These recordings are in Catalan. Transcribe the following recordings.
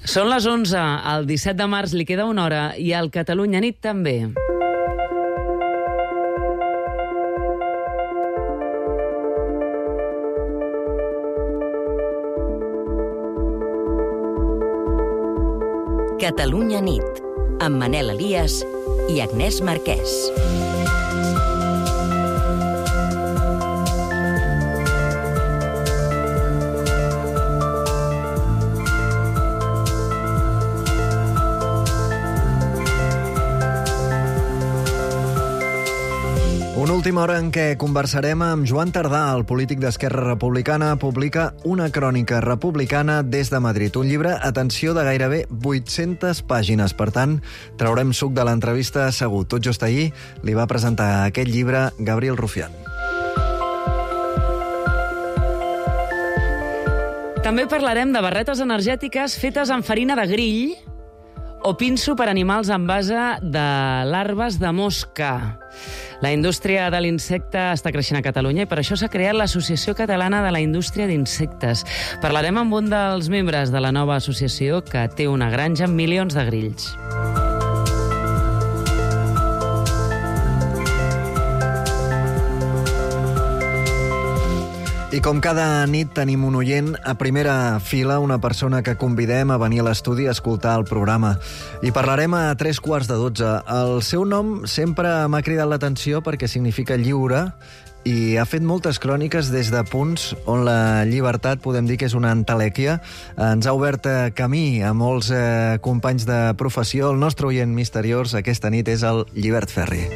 Són les 11, el 17 de març li queda una hora i al Catalunya Nit també. Catalunya Nit, amb Manel Elias i Agnès Marquès. Una última hora en què conversarem amb Joan Tardà, el polític d'Esquerra Republicana, publica una crònica republicana des de Madrid. Un llibre, atenció, de gairebé 800 pàgines. Per tant, traurem suc de l'entrevista segur. Tot just ahir li va presentar aquest llibre Gabriel Rufián. També parlarem de barretes energètiques fetes amb farina de grill o pinso per animals en base de larves de mosca. La indústria de l'insecte està creixent a Catalunya i per això s'ha creat l'Associació Catalana de la Indústria d'Insectes. Parlarem amb un dels membres de la nova associació que té una granja amb milions de grills. I com cada nit tenim un oient a primera fila, una persona que convidem a venir a l'estudi a escoltar el programa. I parlarem a 3:15. El seu nom sempre m'ha cridat l'atenció perquè significa lliure i ha fet moltes cròniques des de punts on la llibertat podem dir que és una entelèquia. Ens ha obert camí a molts companys de professió. El nostre oient misteriós aquesta nit és el Llibert Ferri.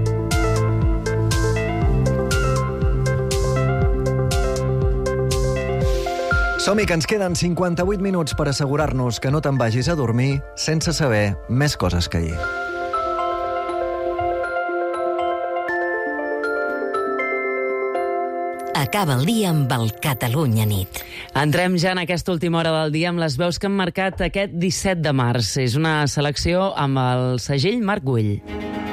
Som-hi, que ens queden 58 minuts per assegurar-nos que no te'n vagis a dormir sense saber més coses que ahir. Acaba el dia amb el Catalunya Nit. Entrem ja en aquesta última hora del dia amb les veus que han marcat aquest 17 de març. És una selecció amb el segell Marc Güell.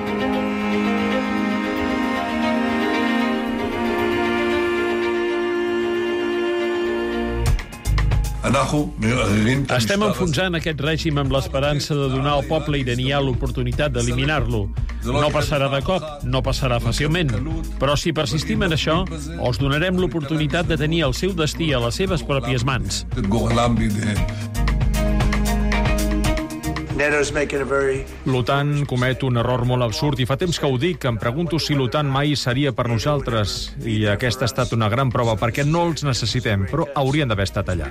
Estem enfonsant aquest règim amb l'esperança de donar al poble iranià l'oportunitat d'eliminar-lo. No passarà de cop, no passarà fàcilment. Però si persistim en això, us donarem l'oportunitat de tenir el seu destí a les seves pròpies mans. L'OTAN comet un error molt absurd i fa temps que ho dic. Em pregunto si l'OTAN mai seria per nosaltres. I aquesta ha estat una gran prova, perquè no els necessitem, però haurien d'haver estat allà.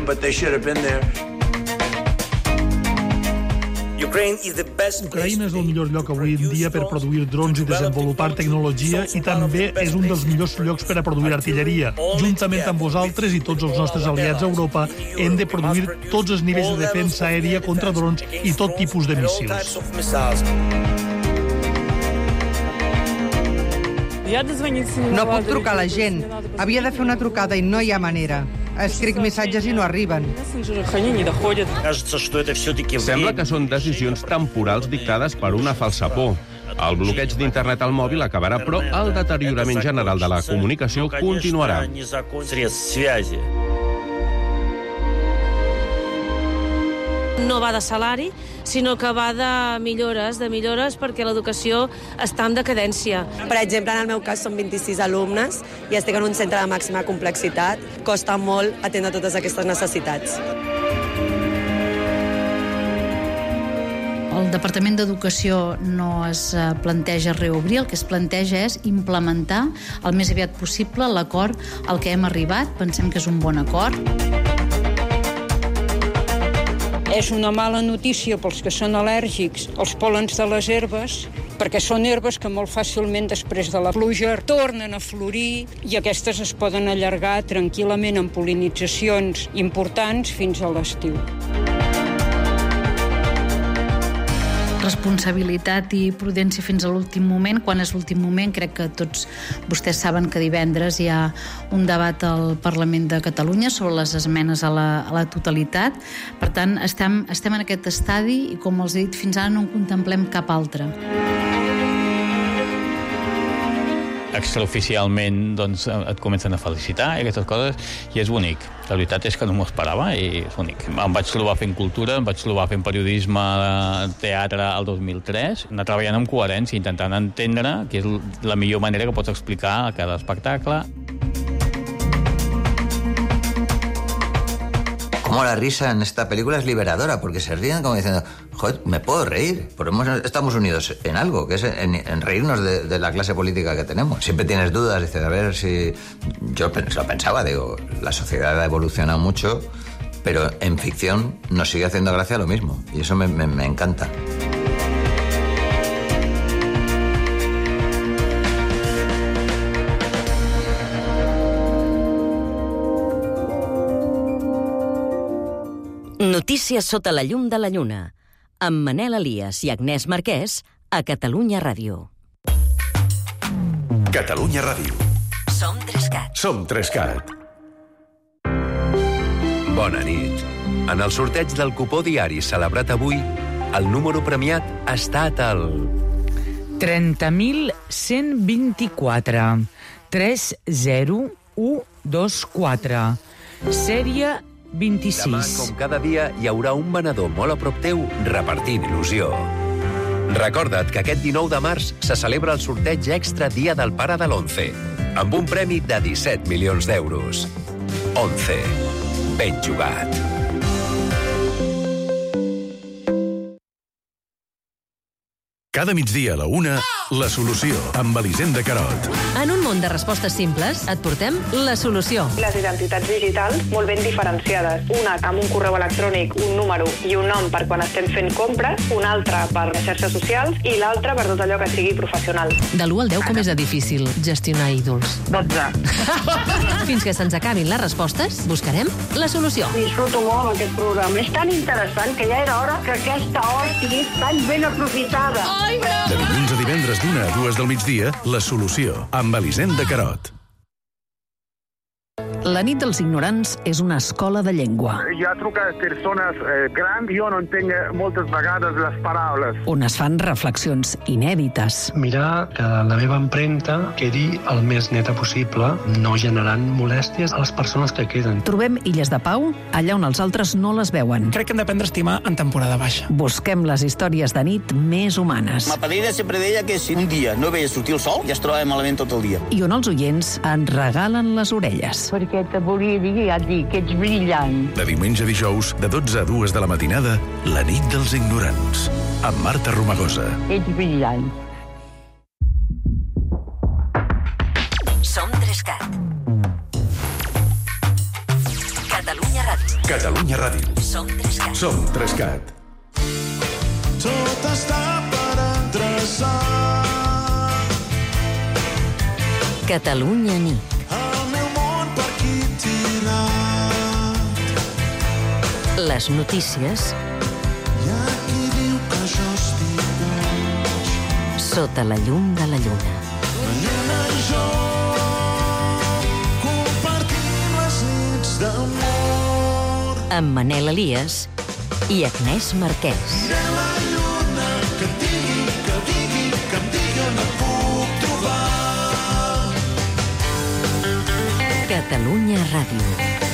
Ucraïna és el millor lloc avui en dia per produir drons i desenvolupar tecnologia i també és un dels millors llocs per a produir artilleria. Juntament amb vosaltres i tots els nostres aliats a Europa hem de produir tots els nivells de defensa aèria contra drons i tot tipus de míssils. No puc trucar a la gent. Havia de fer una trucada i no hi ha manera. Escric missatges i no arriben. Sembla que són decisions temporals dictades per una falsa por. El bloqueig d'internet al mòbil acabarà, però el deteriorament general de la comunicació continuarà. No va de salari, sinó que va de millores perquè l'educació està en decadència. Per exemple, en el meu cas són 26 alumnes i estic en un centre de màxima complexitat. Costa molt atendre totes aquestes necessitats. El Departament d'Educació no es planteja reobrir, el que es planteja és implementar el més aviat possible l'acord al que hem arribat. Pensem que és un bon acord. És una mala notícia pels que són al·lèrgics als pol·lens de les herbes, perquè són herbes que molt fàcilment després de la pluja tornen a florir i aquestes es poden allargar tranquil·lament amb pol·linitzacions importants fins a l'estiu. Responsabilitat i prudència fins a l'últim moment. Quan és l'últim moment, crec que tots vostès saben que divendres hi ha un debat al Parlament de Catalunya sobre les esmenes a la totalitat. Per tant, estem en aquest estadi i, com els he dit, fins ara no en contemplem cap altre. extraoficialment doncs, et comencen a felicitar i aquestes coses, i és bonic. La veritat és que no m'ho esperava i és bonic. Em vaig trobar fent cultura, em vaig trobar fent periodisme, teatre al 2003, anar treballant amb coherència, intentant entendre que és la millor manera que pots explicar a cada espectacle. Como la risa en esta película es liberadora, porque se ríen como diciendo, joder, me puedo reír, pero estamos unidos en algo, que es en reírnos de la clase política que tenemos. Siempre tienes dudas, dices, a ver si... Yo lo pensaba, digo, la sociedad ha evolucionado mucho, pero en ficción nos sigue haciendo gracia lo mismo, y eso me encanta. Notícies sota la llum de la lluna, amb Manel Elias i Agnès Marquès a Catalunya Ràdio. Catalunya Ràdio. Som 3CAT. Som 3CAT. Bona nit. En el sorteig del cupó diari celebrat avui, el número premiat ha estat el... 30.124. 30124. Sèrie 26. Demà, com cada dia, hi haurà un venedor molt a prop teu repartint il·lusió. Recorda't que aquest 19 de març se celebra el sorteig extra Dia del Pare de l'11, amb un premi de 17 milions d'euros. 11. Ben jugat. Cada migdia a la 1, La Solució, amb Elisenda Carot. En un món de respostes simples, et portem La Solució. Les identitats digitals molt ben diferenciades. Una amb un correu electrònic, un número i un nom per quan estem fent compres, una altra per les xarxes socials i l'altra per tot allò que sigui professional. De l'1 al 10, com és de difícil gestionar ídols? 12. Fins que se'ns acabin les respostes, buscarem La Solució. Disfruto molt amb aquest programa. És tan interessant que ja era hora que aquesta hora estigués tan ben aprofitada. De dilluns a divendres d'1 a 2 del migdia, La Solució, amb Elisenda Carot. La nit dels ignorants és una escola de llengua. Jo truco a persones grans i jo no entenc moltes vegades les paraules. On es fan reflexions inèdites. Mirar que la meva empremta quedi el més neta possible, no generant molèsties a les persones que queden. Trobem illes de pau allà on els altres no les veuen. Crec que hem d'aprendre a estimar en temporada baixa. Busquem les històries de nit més humanes. Ma padrina sempre deia que si un dia no veia sortir el sol, ja es trobava malament tot el dia. I on els oients ens regalen les orelles. Perquè te volia dir, ja et dic, que ets brillant. De diumenge a dijous, de 12 a 2 de la matinada, La nit dels ignorants, amb Marta Romagosa. Ets brillant. Som 3CAT. Catalunya Ràdio. Catalunya Ràdio. Som 3CAT. Som 3CAT. Tot està per endreçar. Catalunya nit. Les notícies sota la llum de la lluna. La lluna i jo compartim les nits d'amor. Amb Manel Elias i Agnès Marquès. Mirem la lluna, que em digui, que em digui on et puc trobar. Catalunya Ràdio.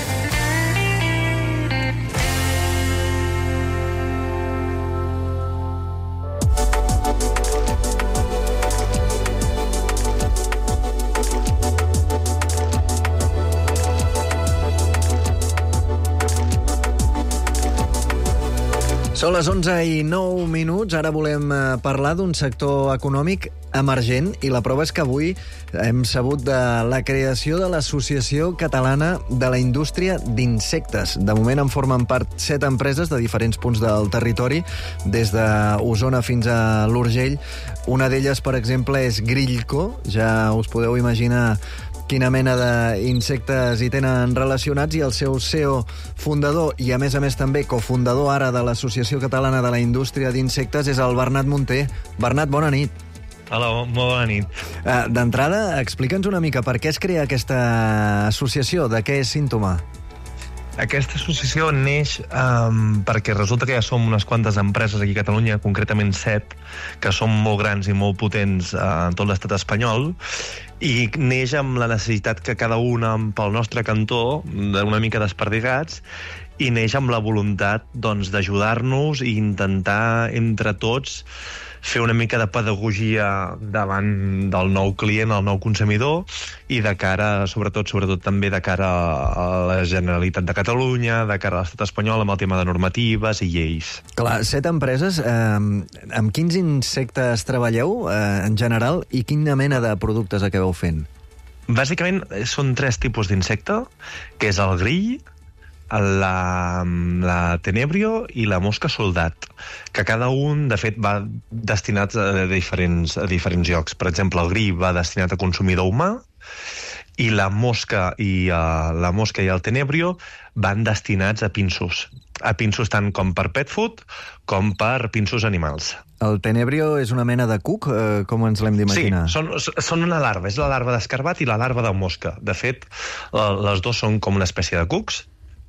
Són les 11:09. Ara volem parlar d'un sector econòmic emergent i la prova és que avui hem sabut de la creació de l'Associació Catalana de la Indústria d'Insectes. De moment en formen part 7 empreses de diferents punts del territori, des d'Osona fins a l'Urgell. Una d'elles, per exemple, és Grillco. Ja us podeu imaginar quina mena d'insectes hi tenen relacionats, i el seu CEO fundador i, a més també, cofundador ara de l'Associació Catalana de la Indústria d'Insectes és el Bernat Munté. Bernat, bona nit. Hola, molt bona nit. D'entrada, explica'ns una mica per què es crea aquesta associació, de què és símptoma. Aquesta associació neix perquè resulta que ja som unes quantes empreses aquí a Catalunya, concretament 7, que són molt grans i molt potents en tot l'estat espanyol, i neix amb la necessitat que cada una pel nostre cantó, una mica desperdigats, i neix amb la voluntat d'ajudar-nos i intentar entre tots fer una mica de pedagogia davant del nou client, el nou consumidor, i de cara, sobretot també de cara a la Generalitat de Catalunya, de cara a l'estat espanyol, amb el tema de normatives i lleis. Clar, 7 empreses. Amb quins insectes treballeu, en general, i quina mena de productes acabeu fent? Bàsicament, són 3 tipus d'insecte, que és el grill, la tenebrio i la mosca soldat, que cada un, de fet, va destinats a diferents llocs. Per exemple, el grill va destinat a consumidor humà, i la mosca i el tenebrio van destinats a pinsos tant com per pet food com per pinsos animals. El tenebrio és una mena de cuc, com ens l'hem d'imaginar? Sí, són una larva, és la larva d'escarbat i la larva de mosca. De fet, les dues són com una espècie de cucs.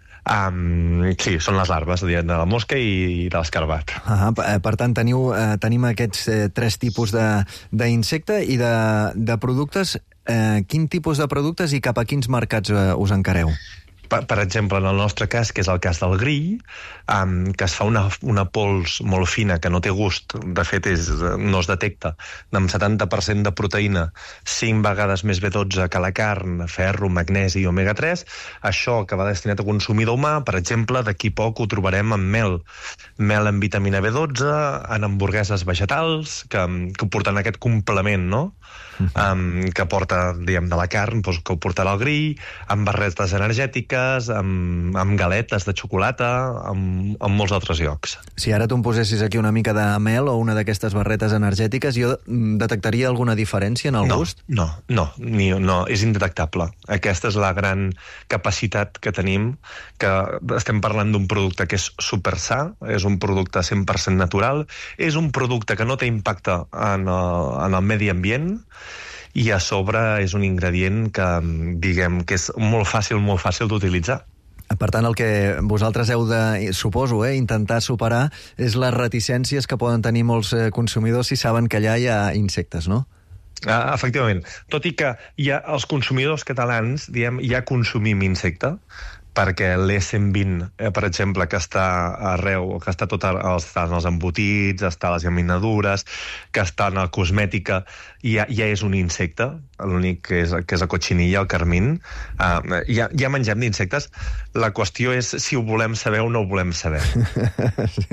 Sí, són les larves de la mosca i de l'escarbat. Per tant, tenim aquests 3 tipus d'insecte i de productes. Quin tipus de productes i cap a quins mercats us encareu? Per exemple, en el nostre cas, que és el cas del grill, que es fa una pols molt fina, que no té gust, de fet no es detecta, amb 70% de proteïna, 5 vegades més B12 que la carn, ferro, magnesi i omega-3, això que va destinat a consumidor humà, per exemple, d'aquí poc ho trobarem amb mel amb vitamina B12, en hamburgueses vegetals, que porten aquest complement, no?, que porta, diguem, de la carn, que ho portarà el grill, amb barretes energètiques, amb galetes de xocolata, amb molts altres llocs. Si ara tu em posessis aquí una mica de mel o una d'aquestes barretes energètiques, jo detectaria alguna diferència en el gust? No, és indetectable. Aquesta és la gran capacitat que tenim, que estem parlant d'un producte que és super sa, és un producte 100% natural, és un producte que no té impacte en el medi ambient, i a sobre és un ingredient que, diguem, que és molt fàcil d'utilitzar. Per tant, el que vosaltres heu de, suposo, intentar superar és les reticències que poden tenir molts consumidors si saben que allà hi ha insectes, no? Efectivament. Tot i que els consumidors catalans, diem, ja consumim insecte, perquè l'E120, per exemple, que està arreu, que està està en els embotits, està a les llaminadures, que està en la cosmètica, ja és un insecte, l'únic que és la cotxinilla, el carmín. Ja mengem d'insectes. La qüestió és si ho volem saber o no ho volem saber. Sí.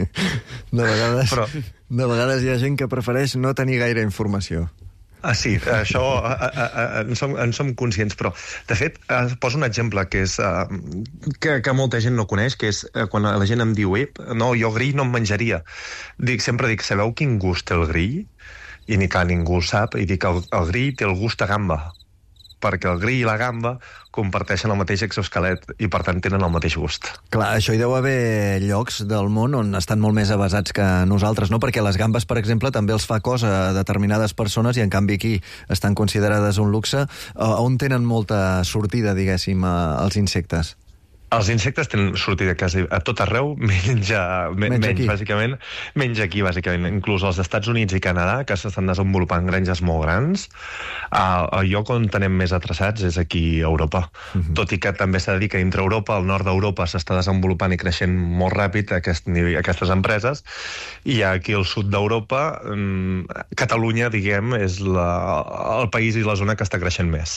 De vegades hi ha gent que prefereix no tenir gaire informació. Sí, això en som conscients, però de fet poso un exemple que és que molta gent no coneix, que és quan la gent em diu no, jo grill no em menjaria. Sempre dic, sabeu quin gust té el grill? I ningú sap, i dic, el grill té el gust a gamba, perquè el grill i la gamba comparteixen el mateix exoesquelet i, per tant, tenen el mateix gust. Clar, això hi deu haver llocs del món on estan molt més avasats que nosaltres, no? Perquè les gambes, per exemple, també els fa cosa a determinades persones i, en canvi, aquí estan considerades un luxe. On tenen molta sortida, diguéssim, els insectes? Els insectes tenen sortida quasi a tot arreu, menys aquí, bàsicament. Inclús als Estats Units i Canadà, que s'estan desenvolupant granges molt grans, el lloc on tenem més atreçats és aquí a Europa. Tot i que també s'ha de dir que entre Europa, al nord d'Europa, s'està desenvolupant i creixent molt ràpid aquestes empreses, i aquí al sud d'Europa, Catalunya, diguem, és el país i la zona que està creixent més.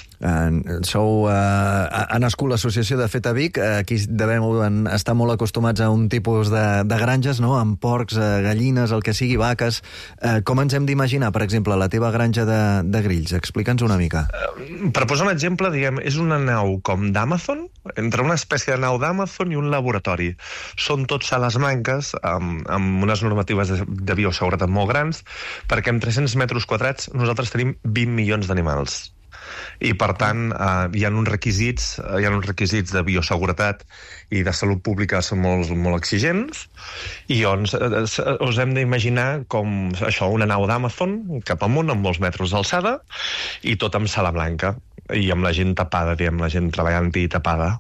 Ha nascut l'associació de Fet a Vic. Aquí devem estar molt acostumats a un tipus de granges, no?, amb porcs, gallines, el que sigui, vaques. Com ens hem d'imaginar, per exemple, la teva granja de grills? Explica'ns una mica. Per posar un exemple, diguem, és una nau com d'Amazon, entre una espècie de nau d'Amazon i un laboratori. Són tots sales blanques, amb unes normatives de bioseguretat molt grans, perquè amb 300 metres quadrats nosaltres tenim 20 milions d'animals. I, per tant, hi ha uns requisits de bioseguretat i de salut pública són molt exigents, i llavors us hem d'imaginar com això, una nau d'Amazon cap amunt, amb molts metres d'alçada, i tot amb sala blanca, i amb la gent tapada, diguem, la gent treballant-hi tapada.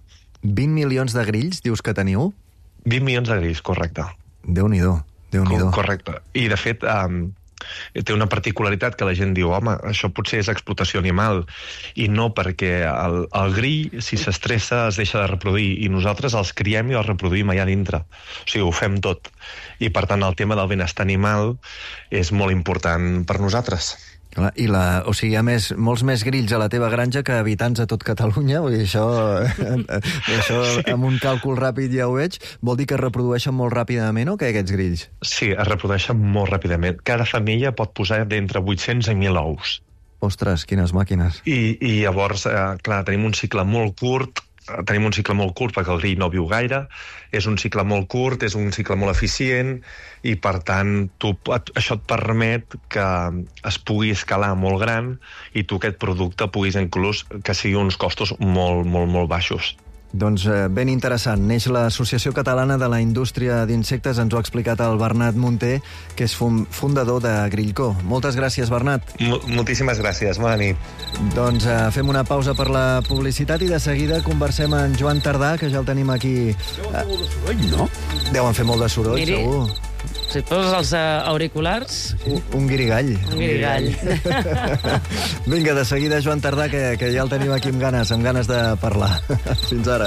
20 milions de grills, dius que teniu? 20 milions de grills, correcte. Déu-n'hi-do, Déu-n'hi-do. Correcte. I, de fet, té una particularitat que la gent diu, home, això potser és explotació animal, i no, perquè el grill, si s'estressa, es deixa de reproduir, i nosaltres els criem i els reproduïm allà dintre. O sigui, ho fem tot. I, per tant, el tema del benestar animal és molt important per nosaltres. I o sigui, hi ha molts més grills a la teva granja que habitants a tot Catalunya, vull dir, això amb un càlcul ràpid ja ho veig. Vol dir que es reprodueixen molt ràpidament o què, aquests grills? Sí, es reprodueixen molt ràpidament. Cada femella pot posar d'entre 800 i 1.000 ous. Ostres, quines màquines. I llavors, clar, tenim un cicle molt curt, perquè el grill no viu gaire, és un cicle molt curt, és un cicle molt eficient, i per tant això et permet que es pugui escalar molt gran i tu aquest producte puguis inclús que sigui uns costos molt, molt, molt baixos. Doncs ben interessant. Neix l'Associació Catalana de la Indústria d'Insectes, ens ho ha explicat el Bernat Munté, que és fundador de Grillco. Moltes gràcies, Bernat. Moltíssimes gràcies, bona nit. Doncs fem una pausa per la publicitat i de seguida conversem amb Joan Tardà, que ja el tenim aquí. Deuen fer molt de soroll, no? Deuen fer molt de soroll, Miri, segur. Si et poses els auriculars... Un guirigall. Un guirigall. Vinga, de seguida Joan Tardà, que ja el tenim aquí amb ganes de parlar. Fins ara.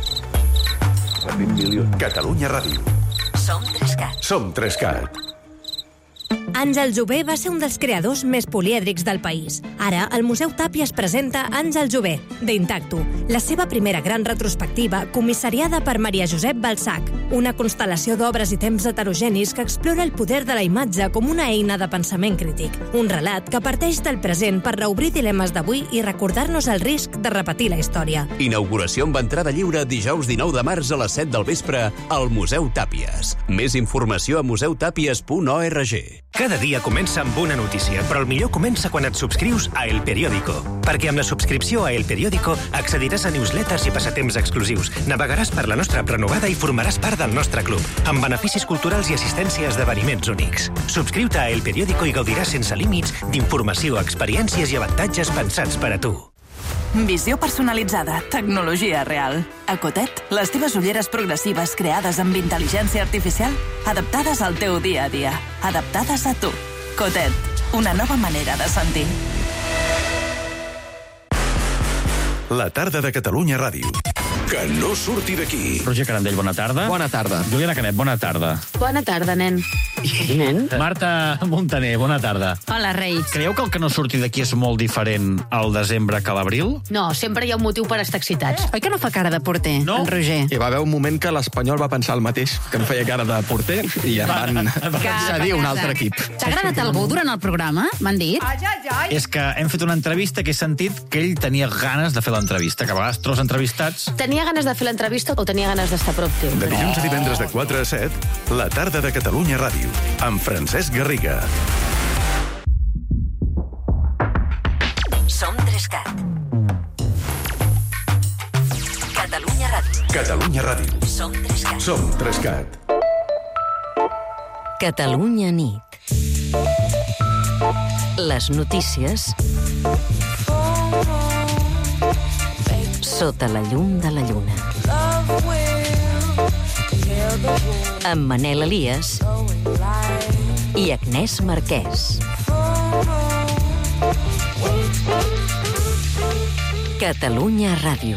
Catalunya Ràdio. Som 3CAT. Som 3CAT. Àngel Jové va ser un dels creadors més polièdrics del país. Ara, el Museu Tàpies presenta Àngel Jové, d'Intacto, la seva primera gran retrospectiva comissariada per Maria Josep Balzac, una constel·lació d'obres i temps heterogenis que explora el poder de la imatge com una eina de pensament crític. Un relat que parteix del present per reobrir dilemes d'avui i recordar-nos el risc de repetir la història. Inauguració amb entrada lliure dijous 19 de març a les 7 del vespre al Museu Tàpies. Més informació a museutàpies.org. Cada dia comença amb una notícia, però el millor comença quan et subscrius a El Periódico. Perquè amb la subscripció a El Periódico accediràs a newsletters i passatemps exclusius, navegaràs per la nostra app renovada i formaràs part del nostre club, amb beneficis culturals i assistència a esdeveniments únics. Subscriu-te a El Periódico i gaudiràs sense límits d'informació, experiències i avantatges pensats per a tu. Visió personalitzada, tecnologia real. A Cotet, les teves ulleres progressives creades amb intel·ligència artificial, adaptades al teu dia a dia, adaptades a tu. Cotet, una nova manera de sentir. La tarda de Catalunya Ràdio. Que no surti d'aquí. Roger Carandell, bona tarda. Bona tarda. Juliana Canet, bona tarda. Bona tarda, nen. Nen? Marta Montaner, bona tarda. Hola, Reis. Creieu que el que no surti d'aquí és molt diferent al desembre que a l'abril? No, sempre hi ha un motiu per estar excitats. Oi que no fa cara de porter, en Roger? Hi va haver un moment que l'Espanyol va pensar el mateix, que em feia cara de porter, i em van cedir un altre equip. T'ha agradat algú durant el programa? M'han dit? És que hem fet una entrevista que he sentit que ell tenia ganes de fer l'entrevista, que a vegades tros entrevistats... Tenia ganes de fer l'entrevista o tenia ganes d'estar a prop teu? De dilluns a divendres de 4 a 7, la tarda de Catalunya Ràdio, amb Francesc Garriga. Som 3CAT. Catalunya Ràdio. Catalunya Ràdio. Som 3CAT. Som 3CAT. Catalunya nit. Les notícies sota la llum de la lluna. Amb Manel Elias i Agnès Marquès. Catalunya Ràdio.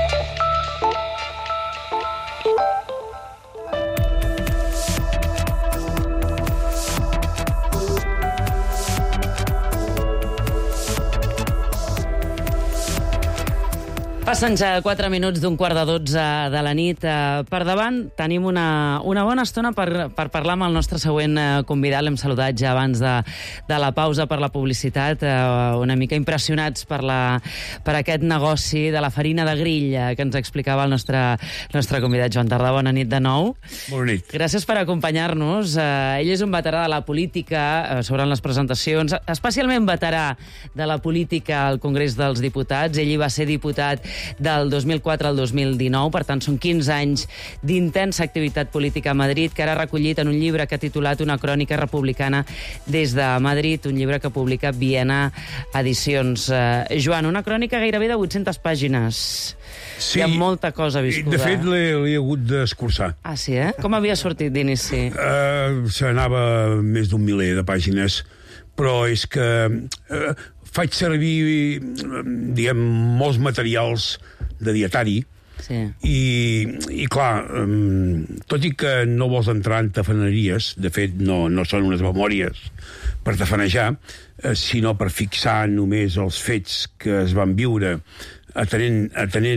Passen ja 4 minuts d'un 11:15 de la nit. Per davant tenim una bona estona per parlar amb el nostre següent convidat. L'hem saludat ja abans de la pausa per la publicitat, una mica impressionats per aquest negoci de la farina de grill que ens explicava el nostre convidat Joan Tardà. Bona nit de nou. Bona nit. Gràcies per acompanyar-nos. Ell és un veterà de la política, sobre les presentacions, especialment veterà de la política al Congrés dels Diputats. Ell hi va ser diputat del 2004 al 2019. Per tant, són 15 anys d'intensa activitat política a Madrid, que ara ha recollit en un llibre que ha titulat Una crònica republicana des de Madrid, un llibre que publica Viena Edicions. Joan, una crònica gairebé de 800 pàgines. Sí. Hi ha molta cosa viscuda. De fet, l'he hagut d'escurçar. Ah, sí, eh? Com havia sortit d'inici? S'anava més d'un miler de pàgines, però és que faig servir, diguem, molts materials de dietari, sí. I clar, tot i que no vols entrar en tafaneries, de fet no són unes memòries per tafanejar, sinó per fixar només els fets que es van viure atenent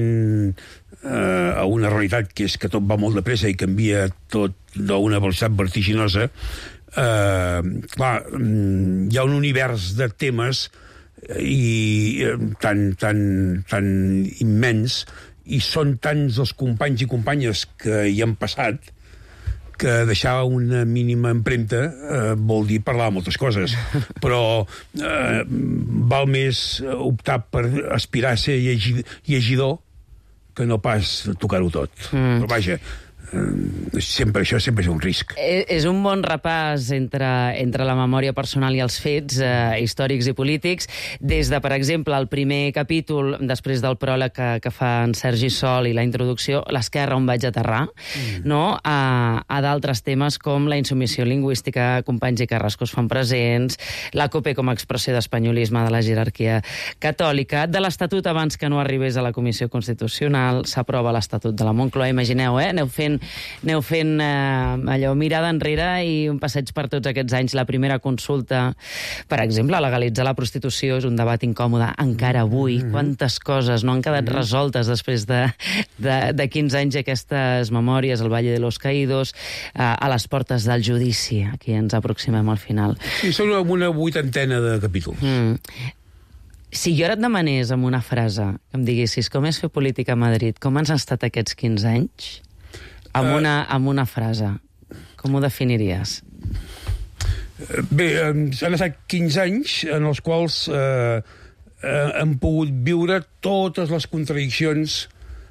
a una realitat que és que tot va molt de pressa i canvia tot d'una velocitat vertiginosa. Clar, hi ha un univers de temes tan immens, i són tants els companys i companyes que hi han passat que deixar una mínima empremta vol dir parlar de moltes coses, però val més optar per aspirar a ser llegidor que no pas tocar-ho tot. Però vaja, això sempre és un risc. És un bon repàs entre la memòria personal i els fets històrics i polítics, des de, per exemple, el primer capítol, després del pròleg que fa en Sergi Sol i la introducció, l'esquerra on vaig aterrar, no? A d'altres temes com la insumissió lingüística, Companys i Carrasco es fan presents, la COPE com a expressió d'espanyolisme de la jerarquia catòlica, de l'Estatut abans que no arribés a la Comissió Constitucional, s'aprova l'Estatut de la Moncloa, imagineu, aneu fent allò, mirada enrere i un passeig per tots aquests anys. La primera consulta, per exemple, legalitzar la prostitució és un debat incòmode encara avui. Quantes coses no han quedat resoltes després de 15 anys aquestes memòries, el Valle de los Caídos, a les portes del judici. Aquí ens aproximem al final. Sí, són una 80ena de capítols. Si jo ara et demanés amb una frase, que em diguessis com és fer política a Madrid, com han estat aquests 15 anys? Amb una frase, com ho definiries? Bé, han estat 15 anys en els quals hem pogut viure totes les contradiccions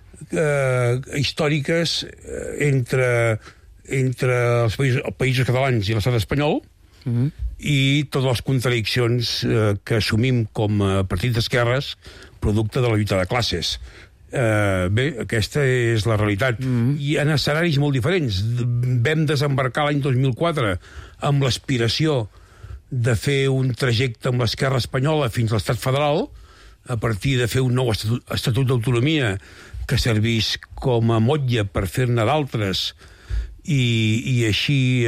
històriques entre els països catalans i l'estat espanyol, i totes les contradiccions que assumim com a partit d'esquerres producte de la lluita de classes. Bé, aquesta és la realitat. I en escenaris molt diferents. Vam desembarcar l'any 2004 amb l'aspiració de fer un trajecte amb l'esquerra espanyola fins a l'estat federal, a partir de fer un nou estatut d'autonomia que servís com a motlle per fer-ne d'altres i així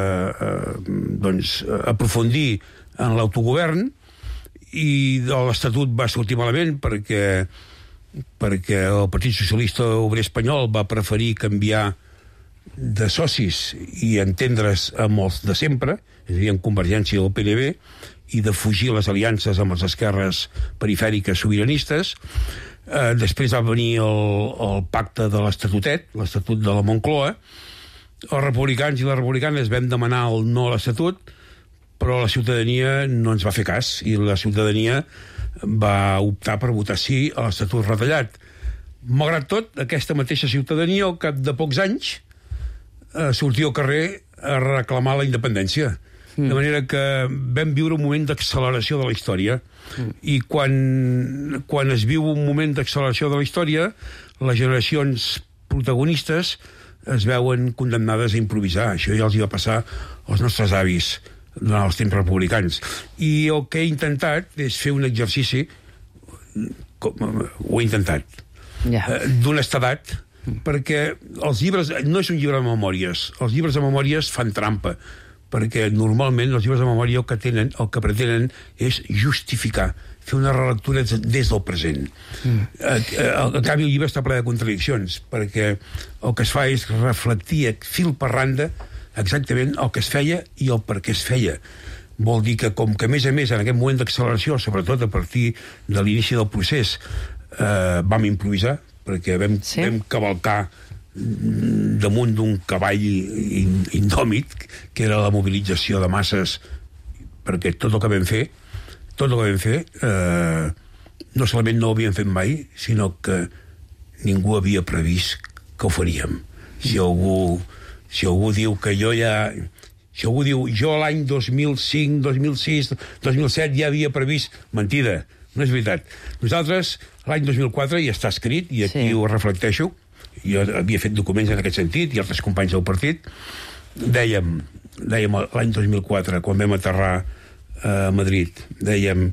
aprofundir en l'autogovern. I l'Estatut va sortir malament perquè el Partit Socialista Obrer Espanyol va preferir canviar de socis i entendre's amb els de sempre, és a dir, amb Convergència i el PNB, i de fugir les aliances amb les esquerres perifèriques sobiranistes. Després va venir el pacte de l'Estatutet, l'Estatut de la Moncloa. Els republicans i les republicanes vam demanar el no a l'Estatut, però la ciutadania no ens va fer cas, i la ciutadania va optar per votar sí a l'Estatut retallat. Malgrat tot, aquesta mateixa ciutadania, al cap de pocs anys, sortia al carrer a reclamar la independència. De manera que vam viure un moment d'acceleració de la història. I quan es viu un moment d'acceleració de la història, les generacions protagonistes es veuen condemnades a improvisar. Això ja els va passar als nostres avis durant els temps republicans. I el que he intentat és fer un exercici, ho he intentat, d'honestedat, perquè els llibres, no és un llibre de memòries, els llibres de memòries fan trampa, perquè normalment els llibres de memòria el que pretenen és justificar, fer una relectura des del present. En canvi, el llibre està ple de contradiccions, perquè el que es fa és reflectir fil per randa exactament el que es feia i el per què es feia. Vol dir que, com que a més, en aquest moment d'acceleració, sobretot a partir de l'inici del procés, vam improvisar, perquè vam cavalcar damunt d'un cavall indòmit, que era la mobilització de masses, perquè tot el que vam fer no solament no ho havíem fet mai, sinó que ningú havia previst que ho faríem. Si algú diu que jo ja... Si algú diu, jo l'any 2005, 2006, 2007 ja havia previst... Mentida, no és veritat. Nosaltres, l'any 2004, ja està escrit, i aquí ho reflecteixo, jo havia fet documents en aquest sentit, i altres companys del partit, dèiem l'any 2004, quan vam aterrar a Madrid, dèiem...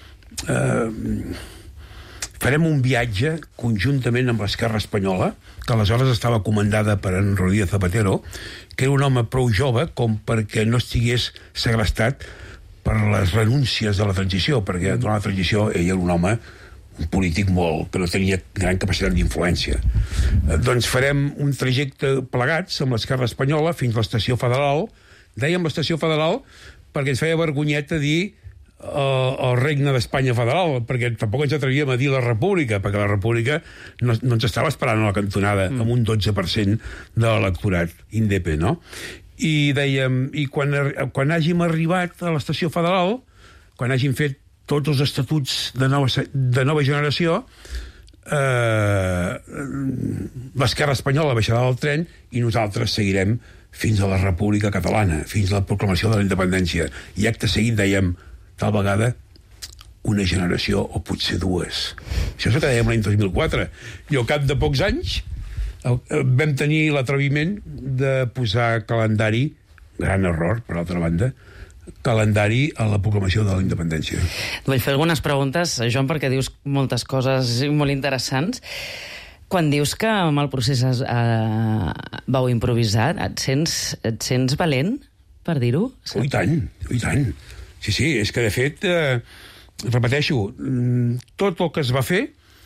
farem un viatge conjuntament amb l'Esquerra Espanyola, que aleshores estava comandada per en Rodríguez Zapatero, que era un home prou jove com perquè no estigués segrestat per les renúncies de la transició, perquè durant la transició ell era un home, un polític molt, que no tenia gran capacitat d'influència. Doncs farem un trajecte plegats amb l'Esquerra Espanyola fins a l'Estació Federal. Dèiem l'Estació Federal perquè ens feia vergonyeta dir el regne d'Espanya federal, perquè tampoc ens atrevíem a dir la república, perquè la república no ens estava esperant a la cantonada amb un 12% de l'electorat independent, no? I dèiem, i quan hàgim arribat a l'estació federal, quan hàgim fet tots els estatuts de nova generació, l'Esquerra Espanyola baixarà del tren i nosaltres seguirem fins a la República Catalana, fins a la proclamació de la independència. I acte seguit dèiem, tal vegada, una generació o potser dues. Això és el que dèiem l'any 2004. I al cap de pocs anys vam tenir l'atreviment de posar calendari, gran error, per altra banda, calendari a la proclamació de la independència. Vull fer algunes preguntes, Joan, perquè dius moltes coses molt interessants. Quan dius que amb el procés vau improvisar, et sents valent, per dir-ho? I tant, i tant. Sí, és que de fet, repeteixo, tot el que es va fer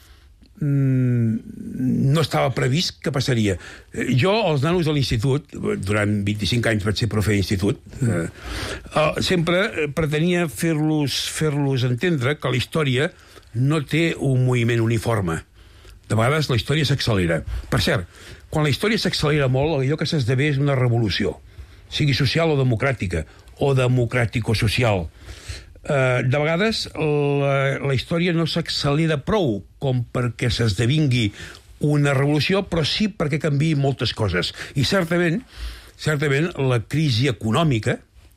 no estava previst que passaria. Jo, els nanos de l'institut, durant 25 anys vaig ser profe d'institut, sempre pretenia fer-los entendre que la història no té un moviment uniforme. De vegades la història s'accelera. Per cert, quan la història s'accelera molt, allò que s'esdevé és una revolució, sigui social o democràtica, o democràtico-social. De vegades la història no s'accelera prou com perquè s'esdevingui una revolució, però sí perquè canviï moltes coses. I certament la crisi econòmica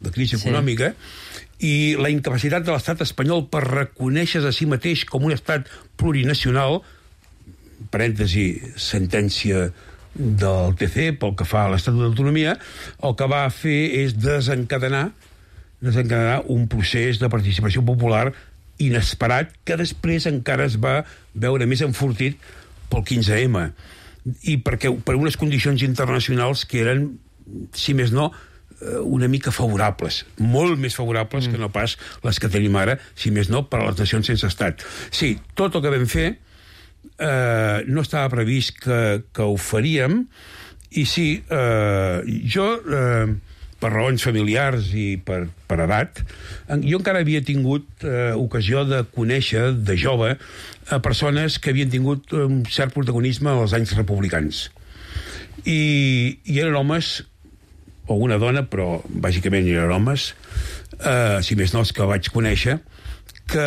i la incapacitat de l'estat espanyol per reconèixer a si mateix com un estat plurinacional, parèntesi, sentència del TC pel que fa a l'Estatut d'Autonomia, el que va fer és desencadenar un procés de participació popular inesperat que després encara es va veure més enfortit pel 15M i perquè per unes condicions internacionals que eren, si més no, una mica favorables, molt més favorables que no pas les que tenim ara, si més no, per a les nacions sense estat. Sí, tot el que vam fer no estava previst que ho faríem, i sí, jo, per raons familiars i per edat, jo encara havia tingut ocasió de conèixer, de jove, persones que havien tingut un cert protagonisme als anys republicans. I eren homes, o una dona, però bàsicament eren homes, si més no els que vaig conèixer, que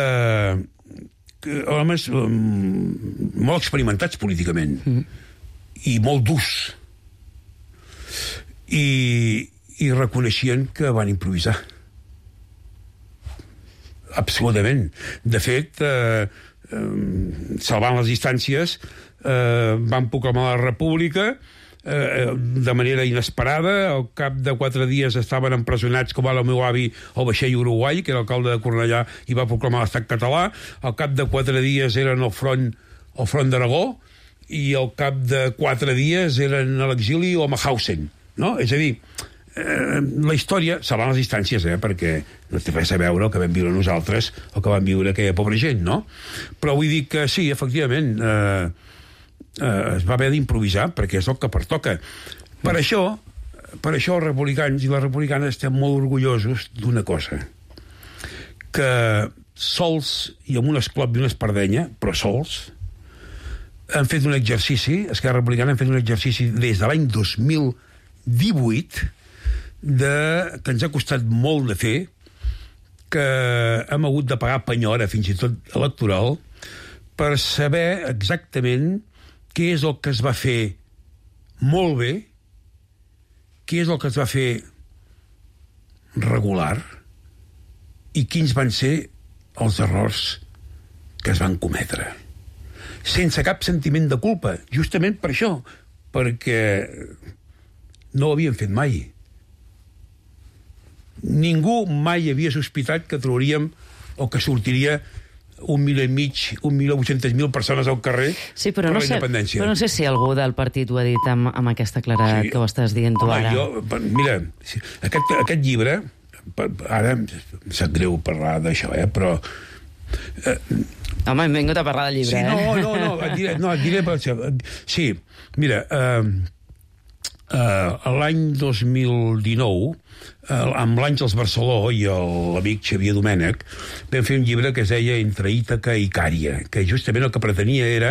homes molt experimentats políticament i molt durs i reconeixien que van improvisar absolutament. De fet, salvant les distàncies, van proclamar la república de manera inesperada. Al cap de 4 dies estaven empresonats, com el meu avi al vaixell Uruguai, que era alcalde de Cornellà, i va proclamar l'estat català. Al cap de 4 dies eren al front d'Aragó, i al cap de 4 dies eren a l'exili o a Mauthausen, no? És a dir, la història, salvant les distàncies, perquè no té res a veure el que vam viure nosaltres, el que van viure aquella pobra gent, no? Però vull dir que sí, efectivament, es va haver d'improvisar, perquè és el que pertoca. Per això els republicans i les republicanes estem molt orgullosos d'una cosa, que sols i amb un esclop i una espardenya, però sols, han fet un exercici, Esquerra Republicana han fet un exercici des de l'any 2018 que ens ha costat molt de fer, que hem hagut de pagar penyora fins i tot electoral, per saber exactament què és el que es va fer molt bé, què és el que es va fer regular i quins van ser els errors que es van cometre. Sense cap sentiment de culpa, justament per això, perquè no ho havien fet mai. Ningú mai havia sospitat que trobaríem o que sortiria 1.800.000 persones al carrer per la independència. Però no sé si algú del partit ho ha dit amb aquesta claredat que ho estàs dient tu ara. Mira, aquest llibre, ara em sap greu parlar d'això, però... Home, hem vingut a parlar del llibre, et diré... Sí, mira, l'any 2019, amb l'Àngels Barceló i l'amic Xavier Domènech, vam fer un llibre que es deia Entre Ítaca i Icària, que justament el que pretenia era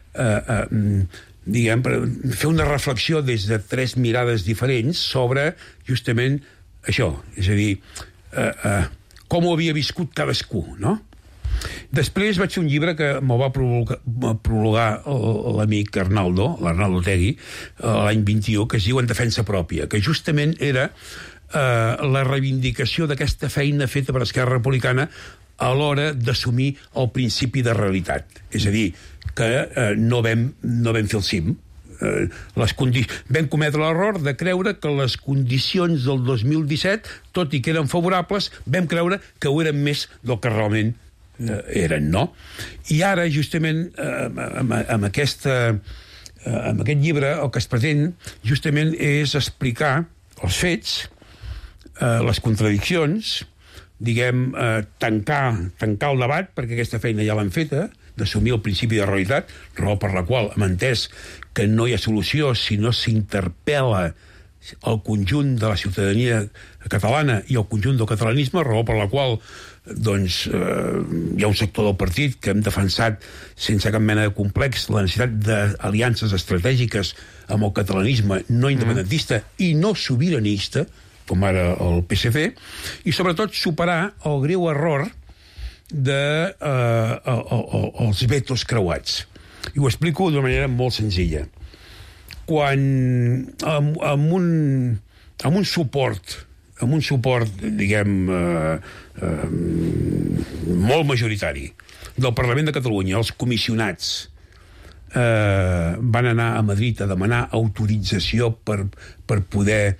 fer una reflexió des de 3 mirades diferents sobre justament això, és a dir, com ho havia viscut cadascú, no? Després vaig fer un llibre que me'l va prologar l'amic l'Arnaldo Tegui, l'any 21, que es diu En defensa pròpia, que justament era la reivindicació d'aquesta feina feta per Esquerra Republicana a l'hora d'assumir el principi de realitat. És a dir, que no vam fer el cim. Vam cometre l'error de creure que les condicions del 2017, tot i que eren favorables, vam creure que ho eren més del que realment eren, no? I ara, justament, amb aquest llibre, el que es pretén, justament, és explicar els fets, les contradiccions, diguem, tancar el debat, perquè aquesta feina ja l'han feta, d'assumir el principi de realitat, raó per la qual hem entès que no hi ha solució si no s'interpel·la el conjunt de la ciutadania catalana i el conjunt del catalanisme, raó per la qual doncs, hi ha un sector del partit que hem defensat sense cap mena de complex la necessitat d'aliances estratègiques amb el catalanisme no independentista i no sobiranista, com ara el PSC, i sobretot superar el greu error dels vetos creuats. I ho explico d'una manera molt senzilla. Quan amb un suport, diguem, molt majoritari del Parlament de Catalunya, els comissionats van anar a Madrid a demanar autorització per poder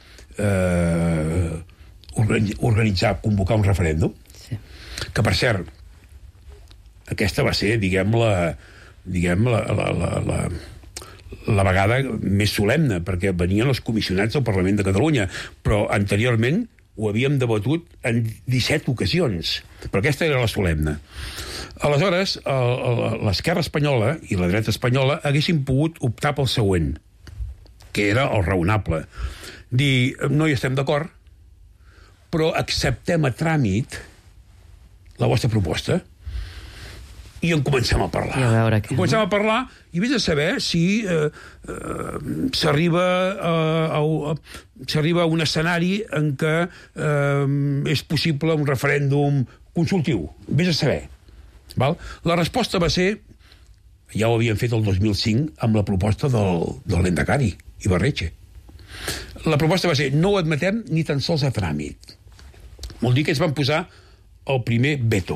convocar un referèndum, que, per cert, aquesta va ser, diguem, la vegada més solemne, perquè venien els comissionats del Parlament de Catalunya, però anteriorment ho havíem debatut en 17 ocasions, però aquesta era la solemne. Aleshores, l'esquerra espanyola i la dreta espanyola haguessin pogut optar pel següent, que era el raonable. Dir, no hi estem d'acord, però acceptem a tràmit la vostra proposta i en comencem a parlar. Comencem a parlar i vés a saber si s'arriba a un escenari en què és possible un referèndum consultiu. Vés a saber. Val? La resposta va ser, ja ho havien fet el 2005 amb la proposta del Lehendakari Ibarretxe. La proposta va ser, no ho admetem ni tan sols a tràmit. Vol dir que es van posar el primer veto.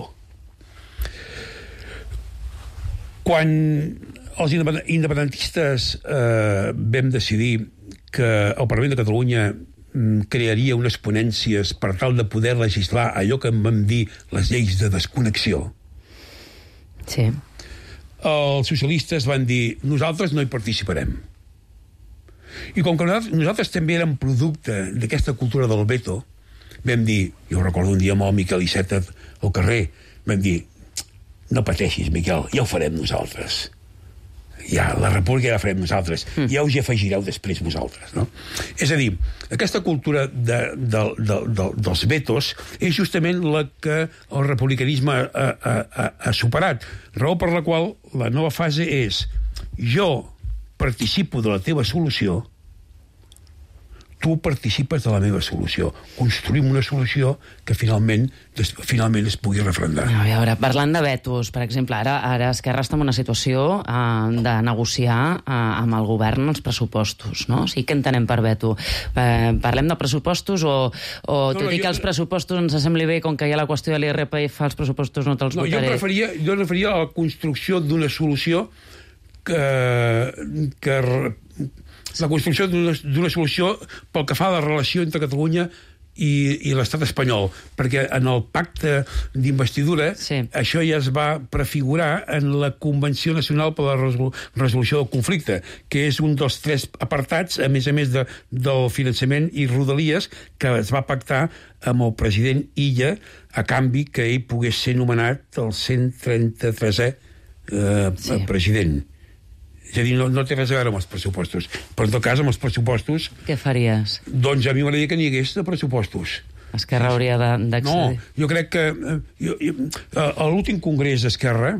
Quan els independentistes vam decidir que el Parlament de Catalunya crearia unes ponències per tal de poder legislar allò que en vam dir les lleis de desconnexió, sí, els socialistes van dir nosaltres no hi participarem. I com que nosaltres també érem producte d'aquesta cultura del veto, vam dir, jo recordo un dia amb el Miquel Iceta al carrer, vam dir, no pateixis, Miquel, ja ho farem nosaltres. Ja, la república ja la farem nosaltres. Ja us hi afegireu després vosaltres, no? És a dir, aquesta cultura dels vetos és justament la que el republicanisme ha superat. Raó per la qual la nova fase és jo participo de la teva solució, tu participes de la meva solució. Construïm una solució que finalment es pugui referendar. A veure, parlant de vetos, per exemple, ara Esquerra està en una situació de negociar amb el govern els pressupostos, no? O sigui, què entenem per veto? Parlem de pressupostos o tot i que els pressupostos ens sembli bé, com que hi ha la qüestió de l'IRPF, els pressupostos no te'ls votaré? Jo referia a la construcció d'una solució la construcció d'una solució pel que fa a la relació entre Catalunya i l'estat espanyol, perquè en el pacte d'investidura això ja es va prefigurar en la Convenció Nacional per a la Resolució del Conflicte, que és un dels 3 apartats, a més del finançament i rodalies, que es va pactar amb el president Illa a canvi que ell pogués ser nomenat el 133è president. És a dir, no té res a veure amb els pressupostos. Però, en tot cas, amb els pressupostos... Què faries? Doncs a mi m'agradaria que n'hi hagués de pressupostos. Esquerra hauria d'accedir. No, jo crec que... A l'últim congrés d'Esquerra,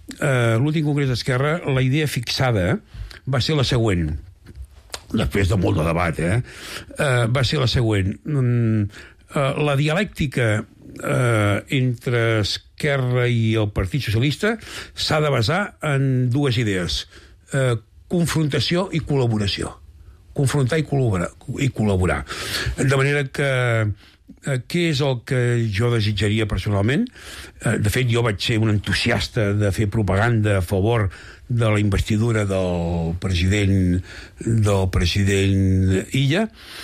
la idea fixada va ser la següent. Després de molt de debat, va ser la següent. La dialèctica entre Esquerra i el Partit Socialista s'ha de basar en 2 idees. Confrontació i col·laboració. Confrontar i col·laborar. De manera que què és el que jo desitjaria personalment? De fet, jo vaig ser un entusiasta de fer propaganda a favor de la investidura del president Illa.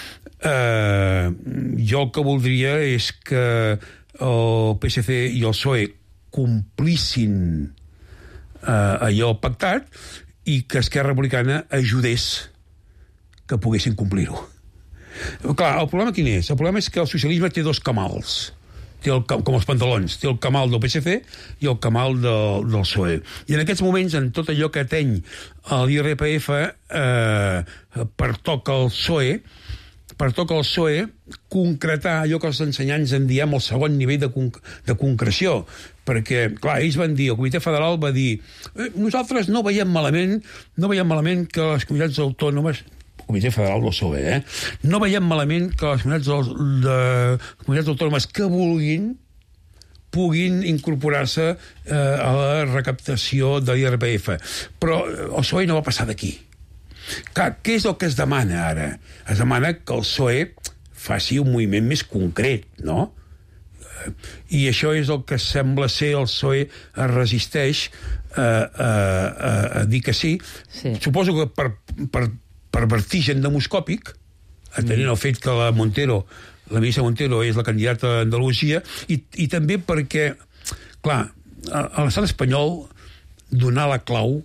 Jo el que voldria és que el PSC i el PSOE complissin allò pactat i que Esquerra Republicana ajudés que poguessin complir-ho. Clar, el problema quin és? El problema és que el socialisme té 2 camals. Com els pantalons. Té el camal del PSC i el camal del PSOE. I en aquests moments, en tot allò que ateny a l'IRPF, pertoca al PSOE concretar allò que els ensenyants en diem el segon nivell de concreció. Perquè, clar, ells van dir, el Comitè Federal va dir nosaltres no veiem malament que les comunitats autònomes, el Comitè Federal del PSOE, no veiem malament que les comunitats autònomes que puguin incorporar-se a la recaptació de l'IRPF. Però el PSOE no va passar d'aquí. Clar, què és el que es demana ara? Es demana que el PSOE faci un moviment més concret, no? I això és el que sembla ser el PSOE es resisteix a dir que sí. Suposo que per vertigen demoscòpic, atenent el fet que la ministra Montero és la candidata d'Andalusia, i també perquè, clar, a l'estat espanyol donar la clau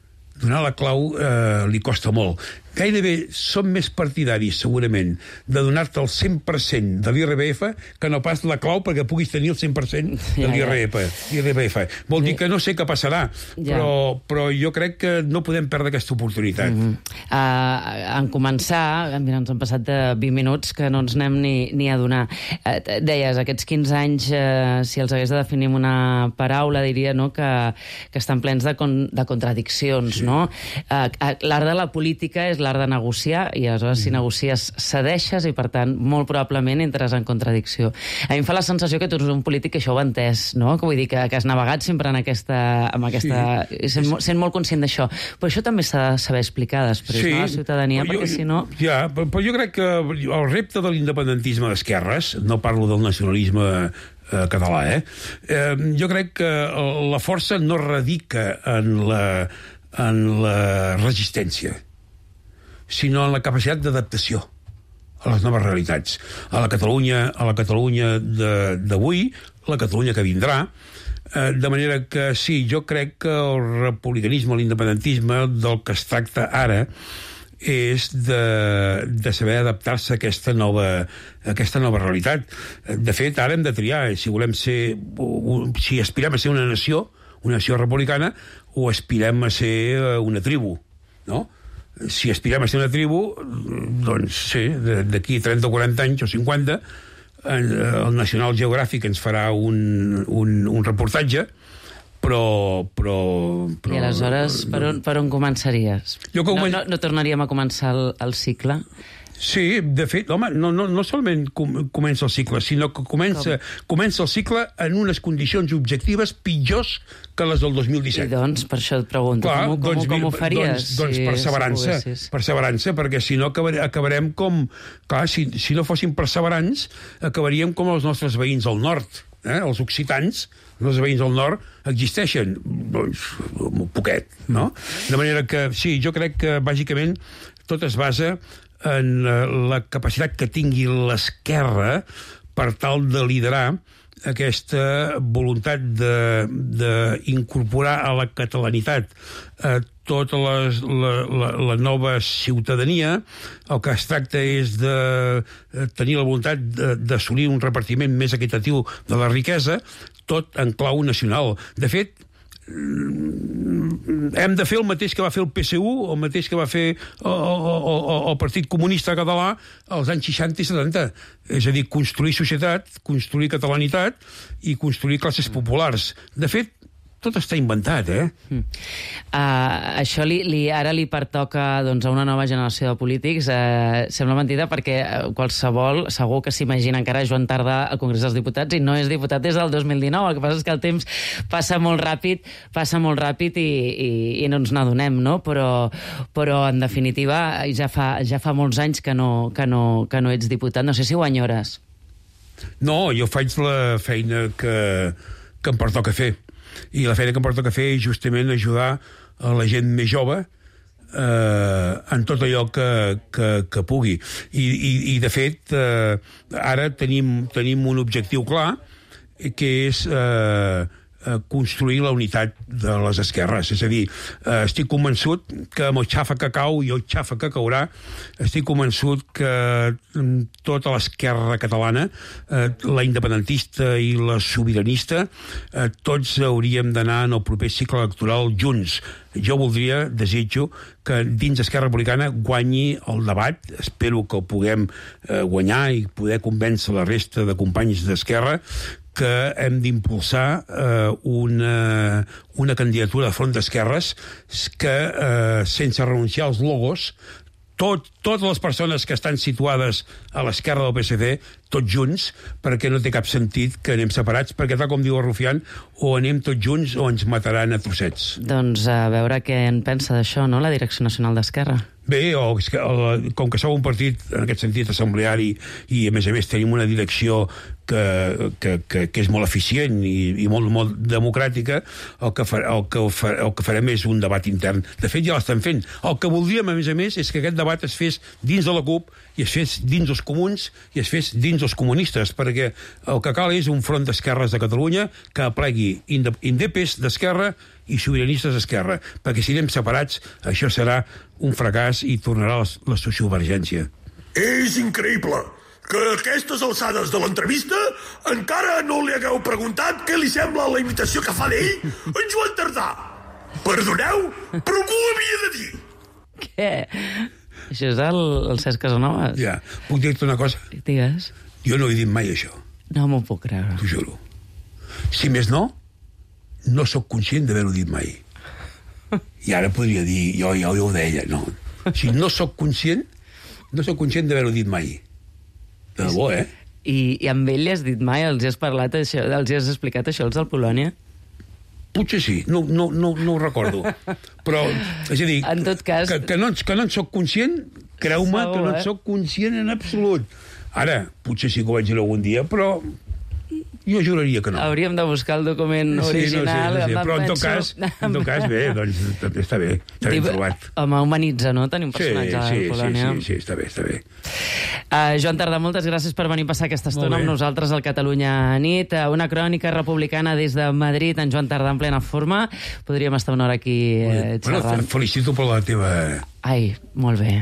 li costa molt. Gairebé som més partidaris, segurament, de donar-te el 100% de l'IRPF que no pas la clau perquè puguis tenir el 100% de l'IRPF. Vol dir que no sé què passarà, però jo crec que no podem perdre aquesta oportunitat. En començar, mira, ens han passat de 20 minuts que no ens anem ni a donar. Deies, aquests 15 anys, si els hagués de definir amb una paraula, diria que estan plens de contradiccions, no? L'art de la política és l'art de negociar, i aleshores si negocies cedeixes i per tant molt probablement entres en contradicció. A mi em fa la sensació que tu ets un polític que això ho ha entès, no? Que vull dir que has navegat sempre amb aquesta sent molt conscient d'això. Però això també s'ha de saber explicar després a la ciutadania, perquè si no... Però jo crec que el repte de l'independentisme d'esquerres, no parlo del nacionalisme català, jo crec que la força no radica en la resistència, sinó en la capacitat d'adaptació a les noves realitats. A la Catalunya d'avui, la Catalunya que vindrà, de manera que sí, jo crec que el republicanisme, l'independentisme, del que es tracta ara és de saber adaptar-se a aquesta nova realitat. De fet, ara hem de triar si volem ser, si aspirem a ser una nació republicana, o aspirem a ser una tribu, no? Si aspirem a ser una tribu, doncs sí, d'aquí 30 o 40 anys o 50, el National Geographic ens farà un reportatge, però... I aleshores, per on començaries? No tornaríem a començar el cicle? Sí, de fet, home, no solament comença el cicle, sinó que comença el cicle en unes condicions objectives pitjors que les del 2017. I doncs, per això et pregunto, com ho faries? Doncs perseverança, perquè si no acabarem com... Clar, si no fóssim perseverants, acabaríem com els nostres veïns al nord. Els occitans, els veïns del nord, existeixen, doncs, un poquet, no? De manera que, sí, jo crec que, bàsicament, tot es basa en la capacitat que tingui l'esquerra per tal de liderar aquesta voluntat d'incorporar a la catalanitat tota la nova ciutadania. El que es tracta és de tenir la voluntat d'assolir un repartiment més equitatiu de la riquesa, tot en clau nacional. De fet, hem de fer el mateix que va fer el PSU, el mateix que va fer el Partit Comunista Català als anys 60 i 70. És a dir, construir societat, construir catalanitat i construir classes populars. De fet, tot està inventat, Això ara li pertoca doncs, a una nova generació de polítics. Sembla mentida perquè qualsevol segur que s'imagina encara Joan Tardà al Congrés dels Diputats i no és diputat des del 2019. El que passa és que el temps passa molt ràpid i no ens n'adonem, no? Però en definitiva ja fa molts anys que no ets diputat. No sé si ho enyores. No, jo faig la feina que em pertoca fer. I la feina que em pertoca fer és justament ajudar a la gent més jove en tot allò que pugui. I de fet, ara tenim un objectiu clar, que és construir la unitat de les esquerres. És a dir, estic convençut que amb el xafa que cau i el xafa que caurà, estic convençut que tota l'esquerra catalana, la independentista i la sobiranista, tots hauríem d'anar en el proper cicle electoral junts. Jo desitjo que dins Esquerra Republicana guanyi el debat, espero que el puguem guanyar i poder convèncer la resta de companys d'Esquerra que hem d'impulsar una candidatura de front d'esquerres que, sense renunciar als logos, totes les persones que estan situades a l'esquerra del PSC, tots junts, perquè no té cap sentit que anem separats, perquè tal com diu el Rufián, o anem tots junts o ens mataran a trossets. Doncs a veure què en pensa d'això, no?, la Direcció Nacional d'Esquerra. Bé, com que som un partit, en aquest sentit, assembleari, i a més tenim una direcció que és molt eficient i molt democràtica, el que farem és un debat intern. De fet, ja l'estan fent. El que voldríem, a més, és que aquest debat es fes dins de la CUP, i es fes dins dels comuns, i es fes dins dels comunistes, perquè el que cal és un front d'esquerres de Catalunya que aplegui indepes d'esquerra i sobiranistes d'esquerra, perquè si anem separats, això serà un fracàs i tornarà la sociovergència. És increïble que a aquestes alçades de l'entrevista encara no li hagueu preguntat què li sembla la imitació que fa d'ell en Joan Tardà. Perdoneu, però m'ho havia de dir. Què? Això és el Cesc Casanovas. Ja, puc dir-te una cosa? Digues. Jo no he dit mai això. No m'ho puc creure. T'ho juro. Si més no sóc conscient d'haver-ho dit mai. I ara podria dir, jo ho deia, no. Si no sóc conscient d'haver-ho dit mai. De debò, I amb ell li has dit mai, els has parlat això, els has explicat això, els del Polònia? Potser sí, no ho recordo. Però, és a dir, en tot cas, que no en soc conscient, creu-me que no en soc conscient en absolut. Ara, potser sí que ho vaig dir algun dia, però jo juraria que no. Hauríem de buscar el document original. Sí, però en tot cas, bé, doncs està bé, està ben trobat. Home, humanitza, no?, tenir un personatge a la Polònia. Sí, està bé. Joan Tardà, moltes gràcies per venir a passar aquesta estona amb nosaltres al Catalunya Nit. Una crònica republicana des de Madrid, en Joan Tardà en plena forma. Podríem estar una hora aquí xerrant. Felicito per la teva... Ai, molt bé.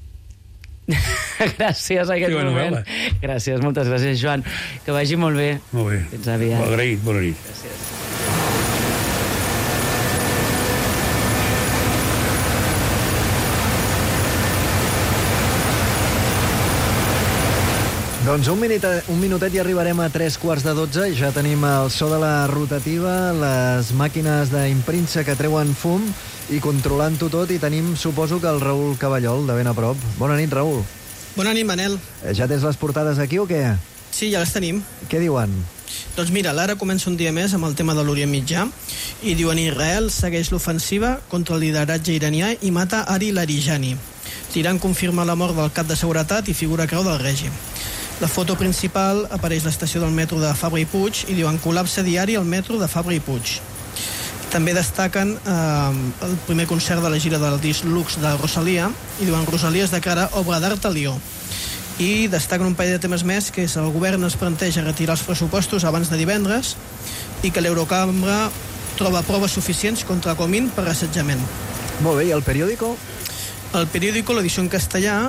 Gràcies a aquest moment. Gràcies, moltes gràcies, Joan. Que vagi molt bé. Molt bé. Fins aviat. Agraït, bona nit. Gràcies. Doncs un minutet i arribarem a 11:45. Ja tenim el so de la rotativa, les màquines d'impremsa que treuen fum i controlant-ho tot, i tenim, suposo que el Raül Cavallol, de ben a prop. Bona nit, Raül. Bona nit, Manel. Ja tens les portades aquí o què? Sí, ja les tenim. Què diuen? Doncs mira, l'Ara comença un dia més amb el tema de l'Orient Mitjà i diuen Israel segueix l'ofensiva contra el lideratge iranià i mata Ari Larijani. L'Iran confirma la mort del cap de seguretat i figura creu del règim. La foto principal apareix l'estació del metro de Fabra i Puig i diuen col·lapse diari al metro de Fabra i Puig. També destaquen el primer concert de la gira del disc Lux de Rosalia i diuen Rosalia es declara obra d'art a Lió. I destaquen un parell de temes més, que és el govern es planteja retirar els pressupostos abans de divendres i que l'Eurocambra troba proves suficients contra Comín per assetjament. Molt bé, i el periòdico? El periódico, l'edició en castellà,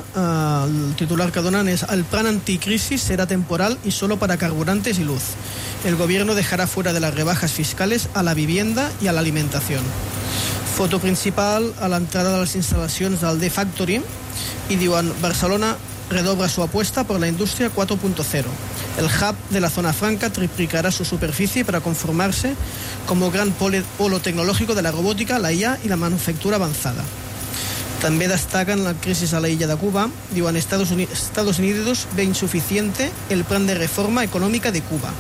el titular que donen és el plan anticrisis será temporal y solo para carburantes y luz. El gobierno dejará fuera de las rebajas fiscales a la vivienda y a la alimentación. Foto principal a l'entrada de les instal·lacions del The Factory i diuen Barcelona redobla su apuesta por la industria 4.0. El hub de la zona franca triplicará su superficie para conformarse como gran polo tecnológico de la robótica, la IA y la manufactura avanzada. També destaquen la crisi a la illa de Cuba. Diuen Estados Unidos ve insuficiente el plan de reforma econòmica de Cuba.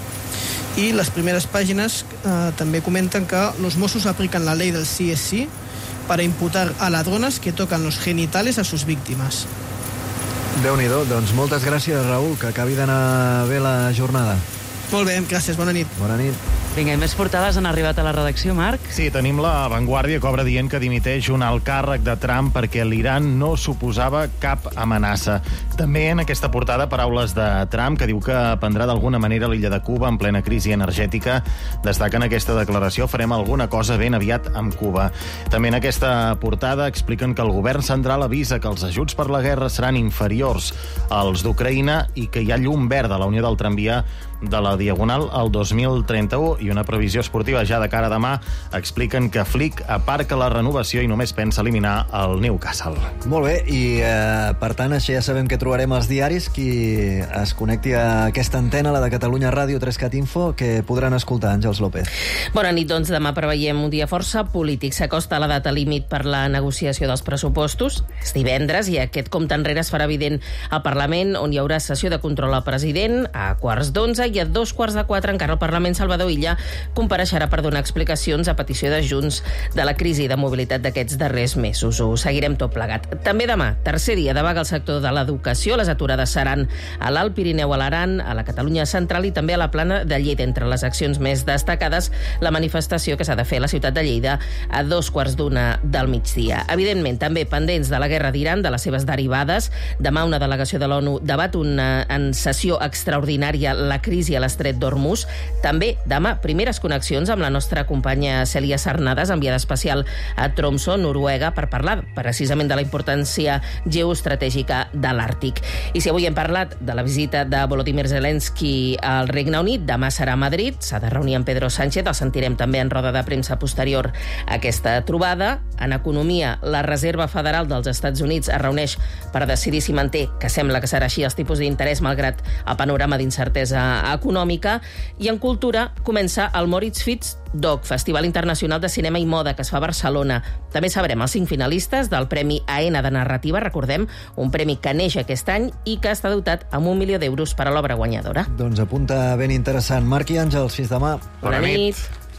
I les primeres pàgines també comenten que los Mossos aplican la ley del sí es sí para imputar a ladronas que tocan los genitales a sus víctimas. Déu-n'hi-do, doncs moltes gràcies, Raül, que acabi d'anar bé la jornada. Molt bé, gràcies, bona nit. Bona nit. Vinga, i més portades han arribat a la redacció, Marc? Sí, tenim la Vanguardia que obre dient que dimiteix un alt càrrec de Trump perquè l'Iran no suposava cap amenaça. També en aquesta portada paraules de Trump que diu que prendrà d'alguna manera l'illa de Cuba en plena crisi energètica. Destaquen aquesta declaració, farem alguna cosa ben aviat amb Cuba. També en aquesta portada expliquen que el govern central avisa que els ajuts per la guerra seran inferiors als d'Ucraïna i que hi ha llum verda a la Unió del Tramvia de la Diagonal al 2031 i una previsió esportiva ja de cara a demà expliquen que Flick aparca la renovació i només pensa eliminar el Newcastle. Molt bé, i per tant això ja sabem que trobarem als diaris. Qui es connecti a aquesta antena, la de Catalunya Ràdio 3CAT Info, que podran escoltar. Àngels López. Bona nit, doncs demà preveiem un dia força polític. S'acosta la data límit per la negociació dels pressupostos. És divendres i aquest compte enrere es farà evident al Parlament, on hi haurà sessió de control al president a 3:15 i a 3:45 encara el Parlament. Salvador Illa compareixerà per donar explicacions a petició de Junts de la crisi de mobilitat d'aquests darrers mesos. Ho seguirem tot plegat. També demà, tercer dia de vaga al sector de l'educació. Les aturades seran a l'Alt Pirineu, a l'Aran, a la Catalunya central i també a la Plana de Lleida. Entre les accions més destacades, la manifestació que s'ha de fer a la ciutat de Lleida a 2:15 del migdia. Evidentment, també pendents de la guerra d'Iran, de les seves derivades. Demà una delegació de l'ONU debat en sessió extraordinària la crisi a l'estret d'Hormuz. També demà primeres connexions amb la nostra companya Cèlia Sarnades, enviada especial a Tromsø, Noruega, per parlar precisament de la importància geoestratègica de l'Àrtic. I si avui hem parlat de la visita de Volodymyr Zelensky al Regne Unit, demà serà a Madrid, s'ha de reunir amb Pedro Sánchez, el sentirem també en roda de premsa posterior a aquesta trobada. En economia, la Reserva Federal dels Estats Units es reuneix per decidir si manté, que sembla que serà així, els tipus d'interès malgrat el panorama d'incertesa econòmica. I en cultura comença el Moritz Fitz Doc, Festival Internacional de Cinema i Moda, que es fa a Barcelona. També sabrem els 5 finalistes del Premi AENA de Narrativa, recordem, un premi que neix aquest any i que està dotat amb 1 milió d'euros per a l'obra guanyadora. Doncs apunta ben interessant. Marc i Àngels, fins demà. Bona nit.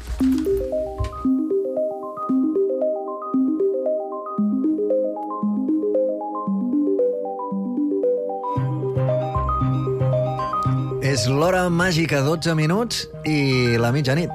És l'hora màgica, 12 minuts i la mitjanit.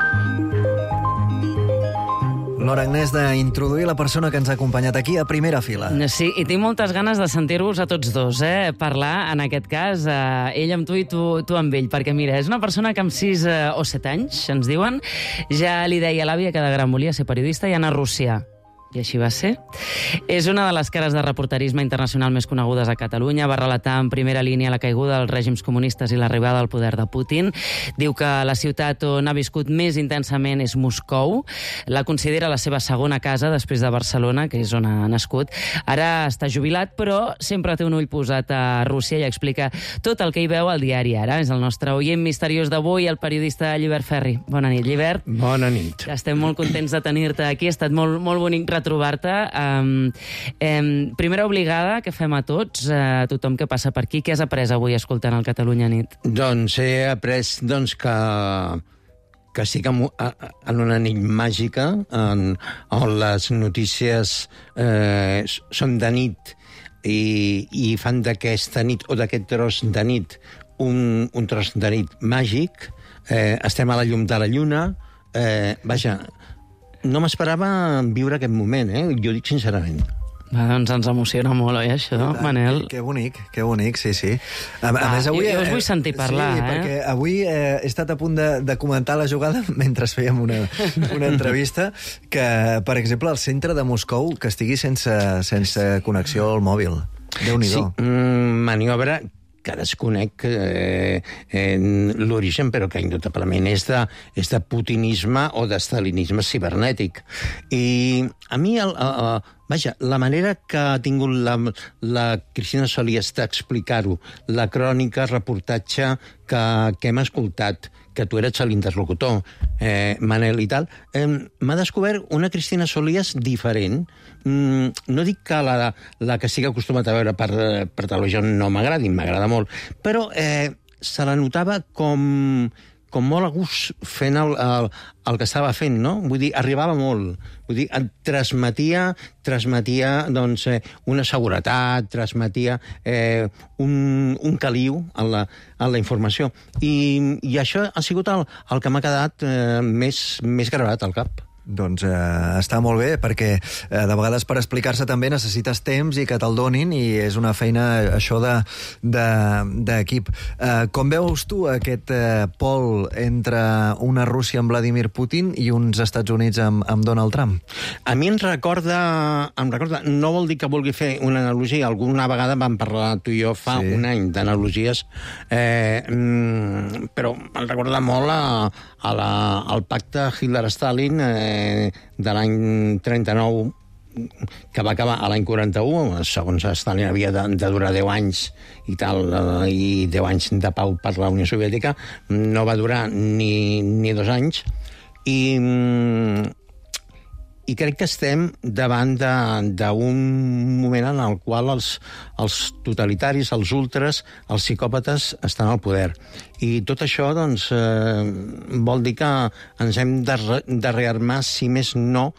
L'hora, Agnès, d'introduir la persona que ens ha acompanyat aquí a primera fila. Sí, i tinc moltes ganes de sentir-vos a tots dos, parlar, en aquest cas, ell amb tu i tu amb ell, perquè mira, és una persona que amb 6 o 7 anys, ens diuen, ja li deia a l'àvia que de gran volia ser periodista i anar a Rússia. I així va ser. És una de les cares de reporterisme internacional més conegudes a Catalunya. Va relatar en primera línia la caiguda dels règims comunistes i l'arribada al poder de Putin. Diu que la ciutat on ha viscut més intensament és Moscou. La considera la seva segona casa després de Barcelona, que és on ha nascut. Ara està jubilat, però sempre té un ull posat a Rússia i explica tot el que hi veu al diari Ara. És el nostre oient misteriós d'avui, el periodista Llibert Ferri. Bona nit, Llibert. Bona nit. Estem molt contents de tenir-te aquí. Ha estat molt bonic trobar-te. Primera obligada que fem a tots, a tothom que passa per aquí. Què has après avui escoltant el Catalunya Nit? Doncs he après que estic en una nit màgica on les notícies són de nit i fan d'aquesta nit o d'aquest tros de nit un tros de nit màgic. Estem a la llum de la lluna. Vaja, no m'esperava viure aquest moment, jo dic sincerament. Doncs ens emociona molt, oi, això, Manel? Que bonic, sí. A més, avui... Jo us vull sentir parlar, sí, perquè avui he estat a punt de comentar la jugada mentre fèiem una entrevista, que, per exemple, al centre de Moscou, que estigui sense connexió al mòbil. Déu-n'hi-do. Sí, maniobra que desconec l'origen, però que indubtablement és de putinisme o d'estalinisme cibernètic. I a mi, vaja, la manera que ha tingut la Cristina Solís d'explicar-ho, la crònica, reportatge que hem escoltat, que tu eres l'interlocutor, Manel i tal, m'ha descobert una Cristina Solís diferent. No dic que la que estic acostumat a veure per televisió no m'agradi, m'agrada molt, però se la notava com molt a gust fent el que estava fent, no? Vull dir, arribava molt. Vull dir, transmetia doncs, una seguretat, transmetia un caliu en la informació. I això ha sigut el que m'ha quedat més gravat al cap. Doncs està molt bé, perquè de vegades per explicar-se també necessites temps i que te'l donin, i és una feina, això, d'equip. Com veus tu aquest pol entre una Rússia amb Vladimir Putin i uns Estats Units amb Donald Trump? A mi em recorda, no vol dir que vulgui fer una analogia, alguna vegada vam parlar tu i jo fa un any d'analogies, però em recorda molt al pacte Hitler-Stalin de l'any 39, que va acabar a l'any 41, segons Stalin havia de durar 10 anys i tal, i 10 anys de pau per la Unió Soviètica, no va durar ni 2 anys, i crec que estem davant d'un moment en el qual els totalitaris, els ultras, els psicòpates estan al poder. I tot això, doncs, vol dir que ens hem de rearmar, si més no,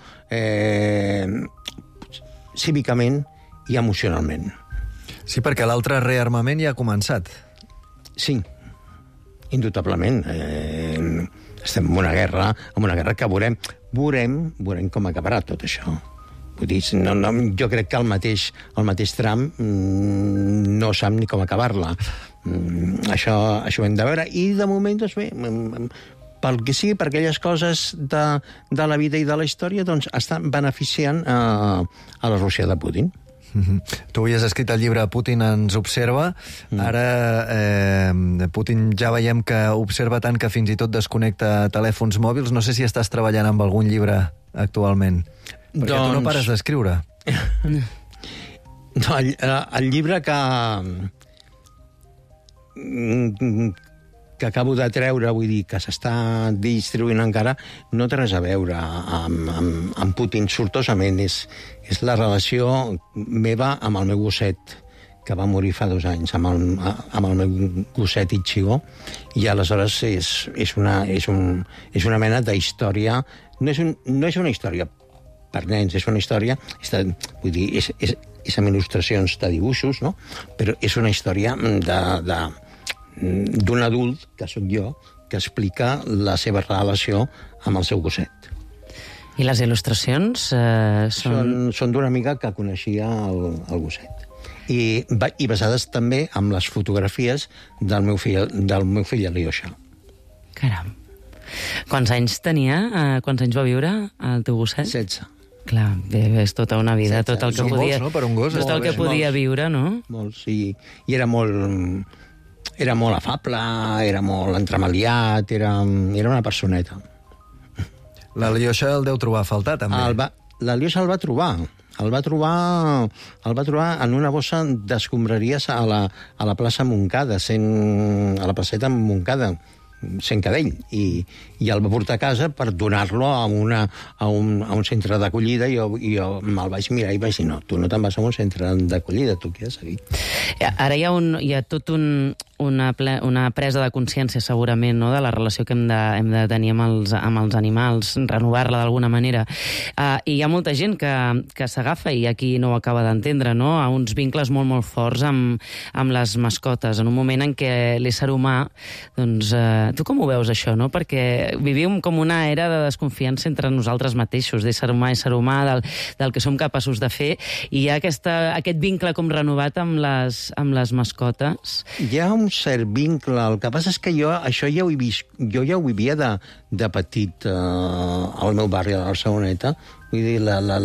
cívicament i emocionalment. Sí, perquè l'altre rearmament ja ha començat. Sí, indubtablement. Estem en una guerra que veurem com acabarà tot això. Vull dir, jo crec que el mateix Trump no sap ni com acabar-la. Això ho hem de veure. I de moment, doncs bé, pel que sigui, per aquelles coses de la vida i de la història, doncs estan beneficiant a la Rússia de Putin. Tu havies escrit el llibre Putin ens observa. Ara Putin ja veiem que observa tant que fins i tot desconnecta telèfons mòbils. No sé si estàs treballant amb algun llibre actualment, perquè tu no pares d'escriure. No, el llibre que acabo de treure, vull dir, que s'està distribuint encara, no té res a veure amb Putin, sortosament. És la relació meva amb el meu gosset, que va morir fa 2 anys, amb el meu gosset Ichigo, i aleshores és una mena d'història. No és una història per nens, és una història, vull dir, és amb il·lustracions de dibuixos, no? Però és una història d'un adult, que sóc jo, que explica la seva relació amb el seu gosset. I les il·lustracions són d'una amiga que coneixia el gosset. I basades també en les fotografies del meu fill Alyosha. Caram. Quants anys tenia? Quants anys va viure el teu gosset? 16. Clar, és tota una vida, tot el que podia... Molts, no?, per un gos. Tot el que podia viure, no? Molts, i era molt afable, era molt entremaliat, era una personeta. L'Alyosha el deu trobar a faltar, també. L'Alyosha el va trobar. El va trobar en una bossa d'escombraries a la plaça Montcada, a la placeta Montcada. sent cadell, i el va portar a casa per donar-lo a un centre d'acollida, i jo me'l vaig mirar i vaig dir, no, tu no te'n vas a un centre d'acollida, tu aquí has seguit. Ara hi ha tot una presa de consciència, segurament, no?, de la relació que hem de tenir amb els animals, renovar-la d'alguna manera. I hi ha molta gent que s'agafa, i aquí no ho acaba d'entendre, no?, a uns vincles molt, molt forts amb les mascotes, en un moment en què l'ésser humà, doncs, tu com ho veus, això, no? Perquè vivim com una era de desconfiança entre nosaltres mateixos, d'ésser humà, del que som capaços de fer, i hi ha aquest vincle com renovat amb les mascotes. Hi ha un cert vincle. El que passa és que jo ja ho vivia de petit al meu barri, a la Barceloneta. Vull dir,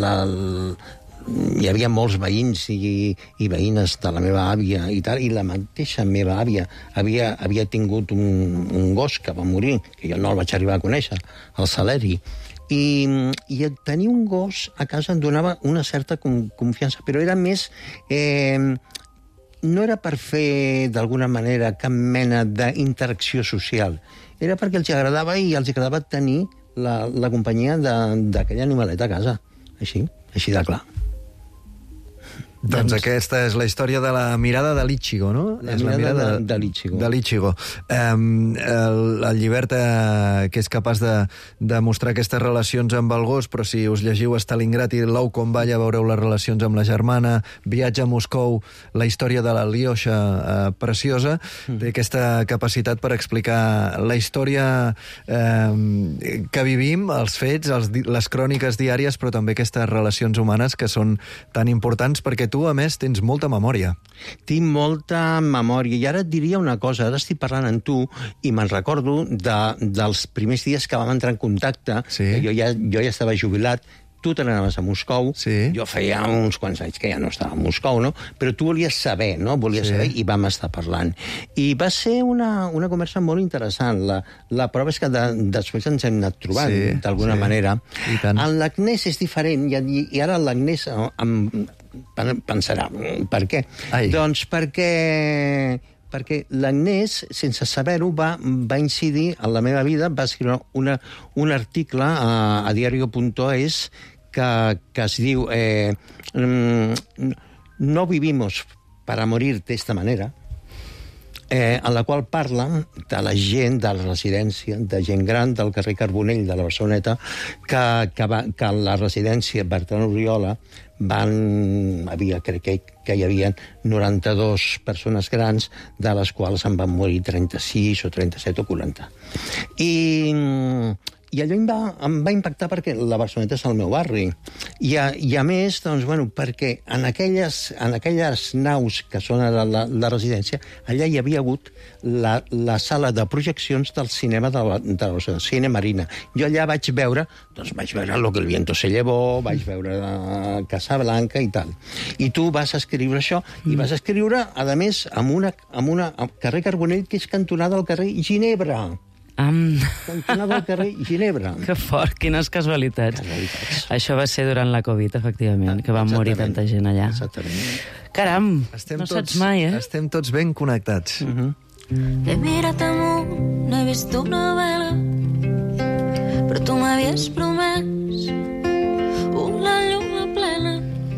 hi havia molts veïns i veïnes de la meva àvia i tal, i la mateixa meva àvia havia tingut un gos que va morir, que jo no el vaig arribar a conèixer, el Saleri. I tenir un gos a casa em donava una certa confiança, però era més... no era per fer, d'alguna manera, cap mena d'interacció social. Era perquè els agradava i els agradava tenir la companyia d'aquell animalet a casa. Així de clar. Doncs aquesta és la història de la mirada de l'Ichigo, no? La mirada de l'Ichigo. De l'Ichigo. El llibert que és capaç de mostrar aquestes relacions amb el gos, però si us llegiu Stalingrad i l'ou com balla, veureu les relacions amb la germana, Viatge a Moscou, la història de la Liosha preciosa, té aquesta capacitat per explicar la història que vivim, els fets, les cròniques diàries, però també aquestes relacions humanes que són tan importants, perquè tu, a més, tens molta memòria. Tinc molta memòria. I ara et diria una cosa. Ara estic parlant amb tu i me'n recordo dels primers dies que vam entrar en contacte, que jo ja estava jubilat. Tu te n'anaves a Moscou. Jo feia uns quants anys que ja no estava a Moscou, no? Però tu volies saber, no? Saber, i vam estar parlant. I va ser una conversa molt interessant. La prova és que després ens hem anat trobant, d'alguna manera. En l'Agnès és diferent, i ara l'Agnès pensarà, per què? Doncs perquè l'Agnès, sense saber-ho, va incidir en la meva vida, va escriure un article a diario.es que es diu No vivimos para morir de esta manera, en la qual parla de la gent de la residència, de gent gran del carrer Carbonell de la Barceloneta, que a la residència Bertran Oriola crec que hi havia 92 persones grans, de les quals en van morir 36 o 37 o 40. I allò em va impactar perquè la Barceloneta és el meu barri. I a més, doncs, perquè en aquelles naus que són a la residència, allà hi havia hagut la sala de projeccions del cinema de la Cine Marina. Jo allà vaig veure Lo que el viento se llevó, vaig veure Casablanca i tal. I tu vas escriure això, i vas escriure, a més, amb una carrer Carbonell, que és cantonada al carrer Ginebra. Cantonada al carrer Ginebra. Que fort, quines casualitats. Això va ser durant la Covid, efectivament, que van morir tanta gent allà. Exactament. Caram, no saps mai, Estem tots ben connectats. He mirat amunt, he vist una vela, però tu m'havies promès una lluna plena.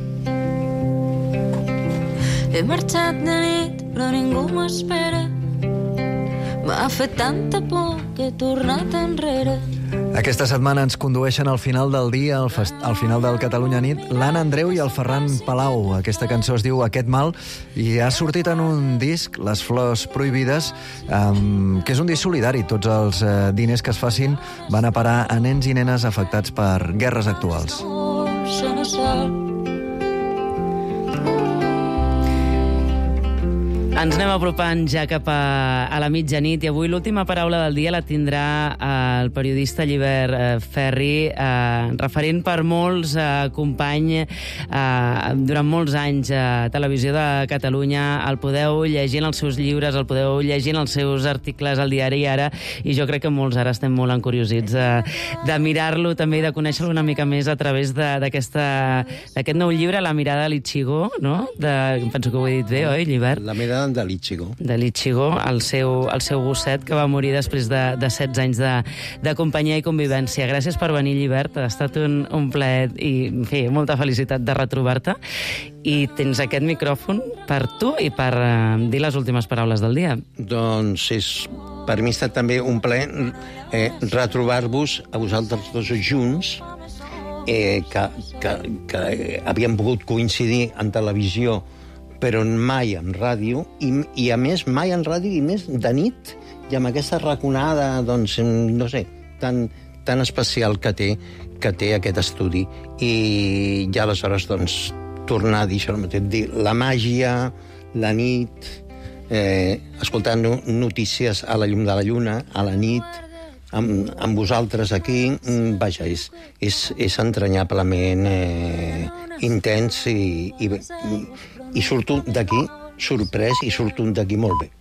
He marxat de nit, però ningú m'espera. M'ha fet tanta por que he tornat enrere. Aquesta setmana ens condueixen al final del dia, al final del Catalunya Nit, l'Anna Andreu i el Ferran Palau. Aquesta cançó es diu Aquest mal i ha sortit en un disc, Les Flors Prohibides, que és un disc solidari. Tots els diners que es facin van a parar a nens i nenes afectats per guerres actuals. Ens anem apropant ja cap a la mitjanit i avui l'última paraula del dia la tindrà el periodista Llibert Ferri, referent per molts, company durant molts anys a Televisió de Catalunya. El podeu llegir en els seus llibres, el podeu llegir en els seus articles al diari Ara, i jo crec que molts ara estem molt encuriosits de mirar-lo també i de conèixer-lo una mica més a través d'aquest nou llibre, La mirada de l'Ichigo, no? Penso que ho he dit bé, oi, Llibert? La mirada parlant de l'Ichigo. De l'Ichigo, el seu gosset, que va morir després de 16 anys de companyia i convivència. Gràcies per venir, Llibert. Ha estat un plaer i, en fi, molta felicitat de retrobar-te. I tens aquest micròfon per tu i per dir les últimes paraules del dia. Doncs per mi ha estat també un plaer retrobar-vos a vosaltres dos junts, que havíem pogut coincidir en televisió, però mai en ràdio, i a més mai en ràdio i més de nit, i amb aquesta raconada, doncs, no sé, tan especial que té aquest estudi. I ja aleshores, doncs, tornar a dir això, dir la màgia, la nit, escoltant notícies a la llum de la lluna, a la nit, amb vosaltres aquí, vaja, és entranyablement intens i surto d'aquí sorprès i surto d'aquí molt bé.